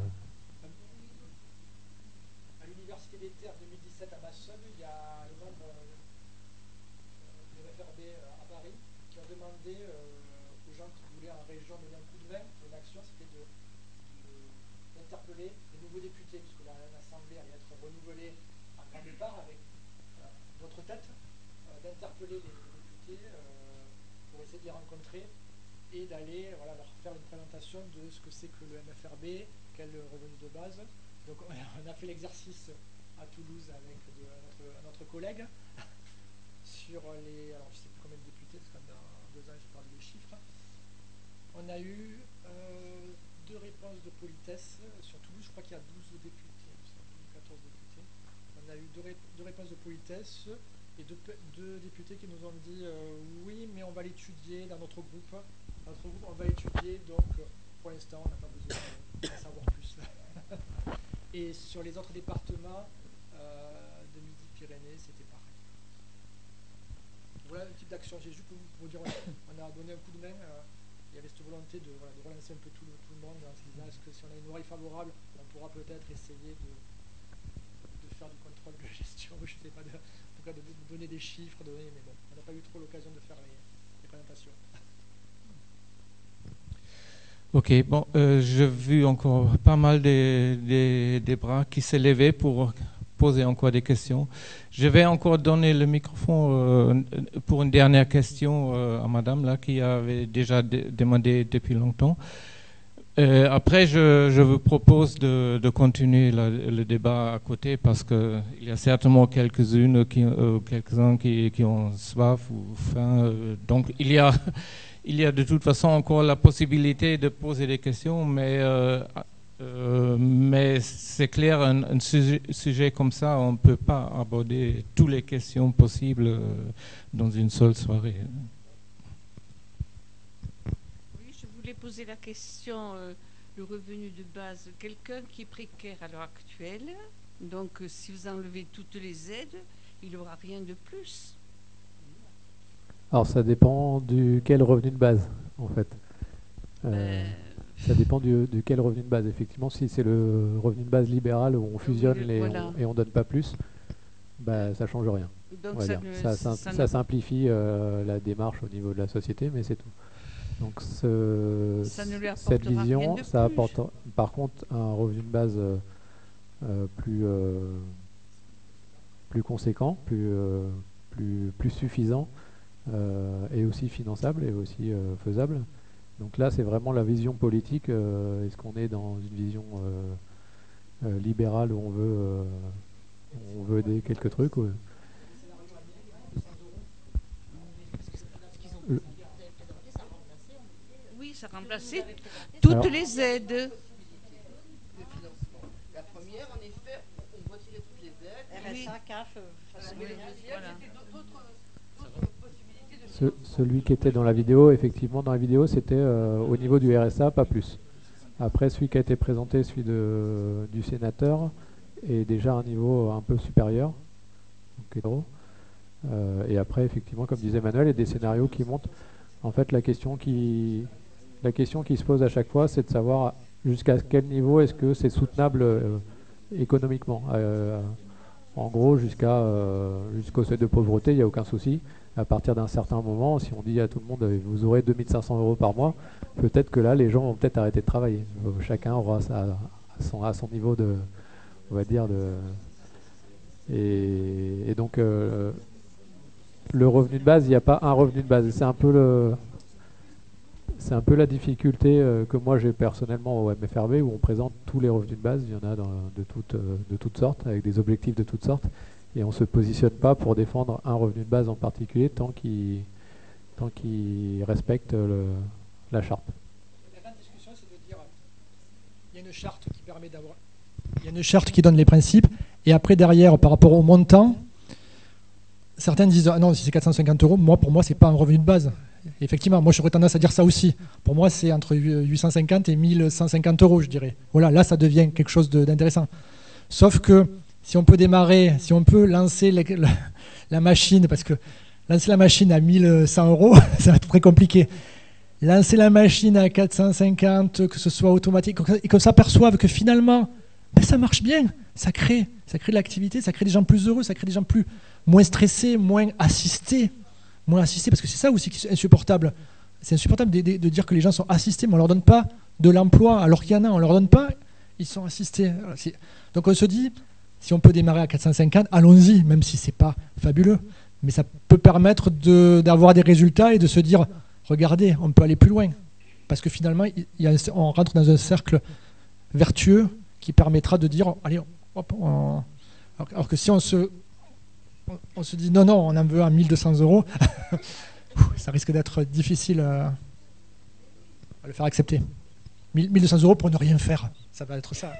à l'Université des Terres deux mille dix-sept à Massonne, il y a le membre de l'F R B à Paris qui ont demandé euh, aux gens qui voulaient en région donner un coup de main pour une action, c'était de, de, d'interpeller les nouveaux députés, puisque l'Assemblée allait être renouvelée en grande part avec euh, d'autres têtes, euh, d'interpeller les, les députés euh, pour essayer de les rencontrer et d'aller voilà, leur faire une présentation de ce que c'est que le M F R B, quel revenu de base. Donc on a fait l'exercice à Toulouse avec de, notre, notre collègue sur les, alors je ne sais plus combien de députés, parce que dans deux ans j'ai perdu les chiffres. On a eu euh, deux réponses de politesse sur Toulouse, je crois qu'il y a douze députés, douze ou quatorze députés. On a eu deux, ré, deux réponses de politesse et deux, deux députés qui nous ont dit euh, oui, mais on va l'étudier dans notre groupe. Dans notre groupe, on va étudier, donc pour l'instant, on n'a pas besoin d'en savoir plus. Et sur les autres départements euh, de Midi-Pyrénées, c'était pareil. Voilà le type d'action. J'ai juste pour vous dire, on a donné un coup de main. Euh, il y avait cette volonté de, voilà, de relancer un peu tout le, tout le monde en se disant est-ce que si on a une oreille favorable, on pourra peut-être essayer de, de faire du contrôle de gestion, je ne sais pas, de, en tout cas de, de donner des chiffres, de donner, mais bon, on n'a pas eu trop l'occasion de faire les, les présentations. Ok, bon, euh, j'ai vu encore pas mal des, des, des bras qui s'est levé pour poser encore des questions. Je vais encore donner le microphone euh, pour une dernière question euh, à madame, là, qui avait déjà de, demandé depuis longtemps. Euh, après, je, je vous propose de, de continuer la, le débat à côté parce qu'il y a certainement quelques-unes, qui, euh, quelques-uns qui, qui ont soif ou faim. Euh, donc, il y a... Il y a de toute façon encore la possibilité de poser des questions, mais, euh, euh, mais c'est clair, un, un sujet, sujet comme ça, on ne peut pas aborder toutes les questions possibles euh, dans une seule soirée. Oui, je voulais poser la question, euh, le revenu de base, quelqu'un qui est précaire à l'heure actuelle, donc euh, si vous enlevez toutes les aides, il n'aura rien de plus. Alors ça dépend du quel revenu de base en fait. Euh, euh... Ça dépend du, du quel revenu de base. Effectivement, si c'est le revenu de base libéral où on fusionne oui, les, voilà. on, et on donne pas plus, bah, ça change rien. Donc ça, ne, ça, ça, ça, ça simplifie euh, la démarche au niveau de la société, mais c'est tout. Donc ce, ça ne lui cette vision, ça plus. apporte par contre un revenu de base euh, euh, plus, euh, plus conséquent, plus, euh, plus, plus suffisant. Euh, et aussi finançable et aussi euh, faisable. Donc là, c'est vraiment la vision politique. Euh, est-ce qu'on est dans une vision euh, euh, libérale où on veut, euh, on veut aider quelques trucs ou... Oui, ça remplaçait toutes Alors, les aides. La première, en effet, on retirait toutes les aides. R S A, C A F, Mais le deuxième, c'était d'autres possibilités de Ce- financement. celui qui était dans la vidéo, effectivement, dans la vidéo, c'était euh, au niveau du R S A, pas plus. Après, celui qui a été présenté, celui de, du sénateur, est déjà à un niveau un peu supérieur. Donc, hétéro. Euh, et après, effectivement, comme disait Manuel, il y a des scénarios qui montent. En fait, la question qui, la question qui se pose à chaque fois, c'est de savoir jusqu'à quel niveau est-ce que c'est soutenable euh, économiquement. Euh, en gros, jusqu'à euh, jusqu'au seuil de pauvreté, il n'y a aucun souci. À partir d'un certain moment, si on dit à tout le monde euh, vous aurez deux mille cinq cents euros par mois, peut-être que là, les gens vont peut-être arrêter de travailler. Euh, chacun aura sa, à, son, à son niveau de, on va dire, de... Et, et donc, euh, le revenu de base, il n'y a pas un revenu de base. C'est un peu le... C'est un peu la difficulté euh, que moi j'ai personnellement au M F R B, où on présente tous les revenus de base. Il y en a dans, de, toutes, euh, de toutes sortes, avec des objectifs de toutes sortes. Et on ne se positionne pas pour défendre un revenu de base en particulier tant qu'il tant qu'il respecte le, la charte. La grande discussion, c'est de dire il y a une charte qui permet d'avoir. Il y a une charte qui donne les principes. Et après, derrière, par rapport au montant, certains disent ah non, si c'est quatre cent cinquante euros, moi, pour moi, ce n'est pas un revenu de base. Effectivement, moi j'aurais tendance à dire ça aussi. Pour moi, c'est entre huit cent cinquante et mille cent cinquante euros, je dirais. Voilà, là, ça devient quelque chose de- d'intéressant. Sauf que si on peut démarrer, si on peut lancer la, la- la machine, parce que lancer la machine à mille cent euros, ça va être très compliqué. Lancer la machine à quatre cent cinquante, que ce soit automatique, et qu'on s'aperçoive que finalement, ben, ça marche bien. Ça crée, ça crée de l'activité, ça crée des gens plus heureux, ça crée des gens plus, moins stressés, moins assistés. Moins assistés, parce que c'est ça aussi qui est insupportable. C'est insupportable de, de- de dire que les gens sont assistés, mais on ne leur donne pas de l'emploi, alors qu'il y en a, on ne leur donne pas, ils sont assistés. Voilà, c'est- Donc on se dit, si on peut démarrer à quatre cent cinquante, allons-y, même si ce n'est pas fabuleux, mais ça peut permettre de- d'avoir des résultats et de se dire, regardez, on peut aller plus loin. Parce que finalement, il y a un- on rentre dans un cercle vertueux qui permettra de dire, allez, hop, on- alors, alors que si on se, on, on se dit, non, non, on en veut à mille deux cents euros, ça risque d'être difficile à, à le faire accepter. mille deux cents euros pour ne rien faire, ça va être ça.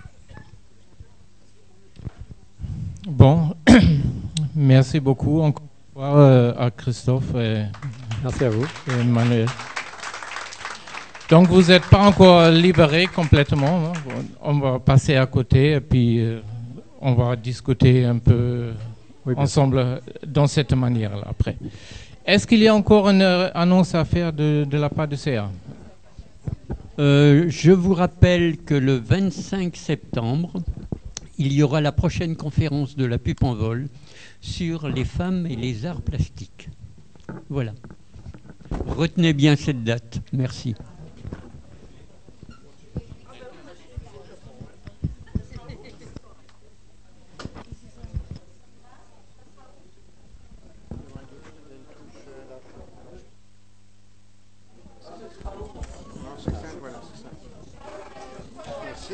Bon, merci beaucoup encore une fois euh, à Christophe et, Merci à vous. et Manuel. Donc vous n'êtes pas encore libéré complètement, hein. On va passer à côté et puis euh, on va discuter un peu Oui, bien ensemble dans cette manière-là après. Est-ce qu'il y a encore une euh, annonce à faire de, de la part de C A? Euh, je vous rappelle que le vingt-cinq septembre, il y aura la prochaine conférence de la Pupe en vol sur les femmes et les arts plastiques. Voilà. Retenez bien cette date. Merci. Merci.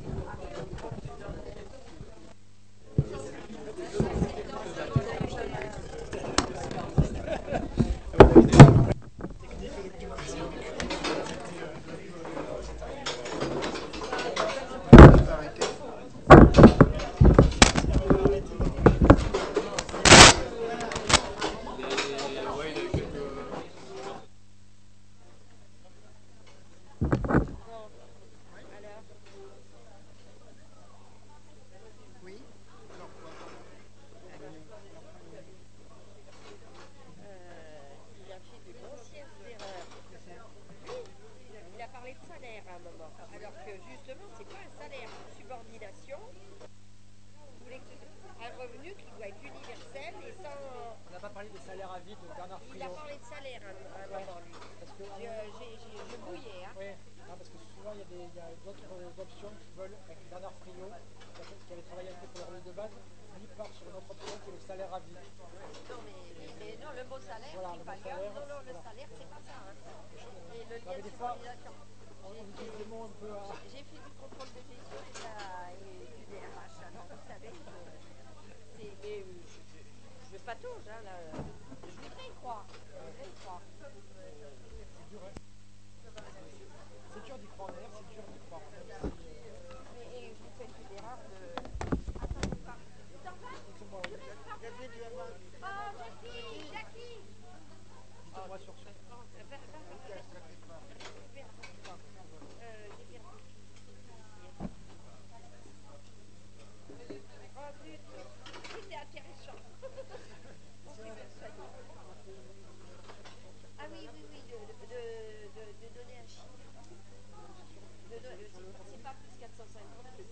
Il a fait de grossières erreurs. Il a parlé de salaire à un moment, alors que justement, c'est pas un salaire, c'est une subordination. On voulait que ce soit un revenu qui doit être universel et sans. On n'a pas parlé de salaire à vie de Bernard Il a parlé de salaire à un, à un moment, lui. Parce que, Je, j'ai- j'ai- je bouillais, hein. Oui, non, parce que souvent il y a, des- il y a d'autres options qui veulent, avec Bernard Friot, qui avait travaillé un peu pour le revenu de base, lui part sur une autre option qui est le salaire à vie. Non, mais, mais, mais non, le mot salaire, Voilà, c'est le pas mot le salaire, Non, non, le voilà. salaire, c'est pas ça. Hein. Et le Non, lien mais de des fois, subordination. on utilise des mots un peu à... J'ai fait du contrôle de gestion et, ça, et du D R H. Alors, vous savez, je, c'est, mais, euh, je, je, je patauge, hein, là. Je voudrais y croire. Je voudrais y croire. C'est dur, hein.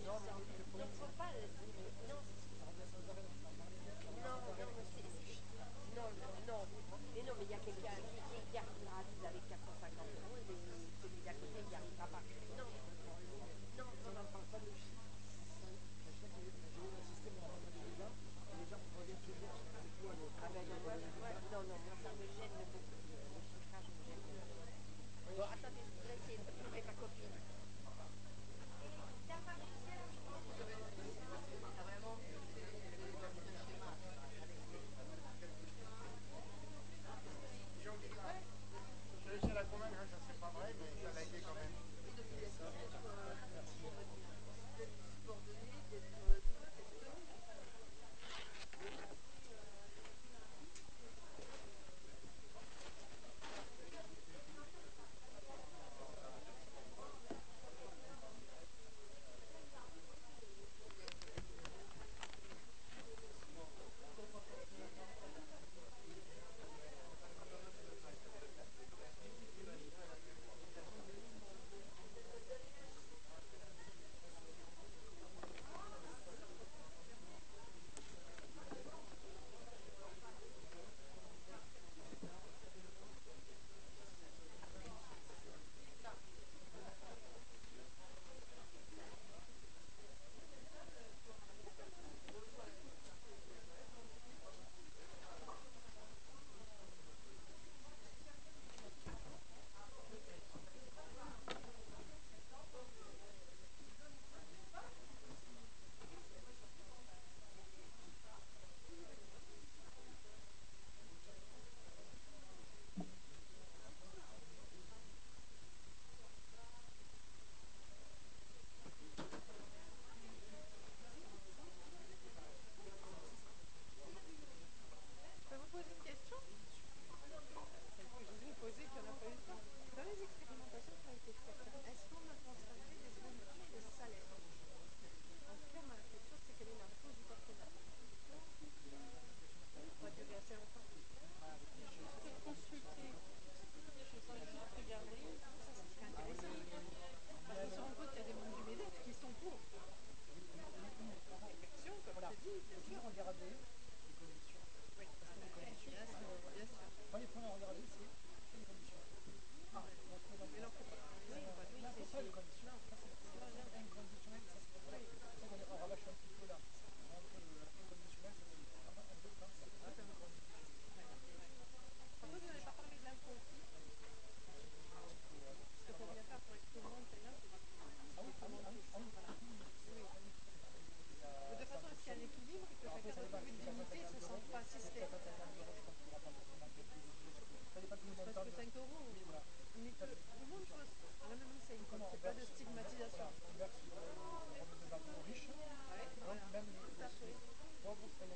Donc, faut pas. Non,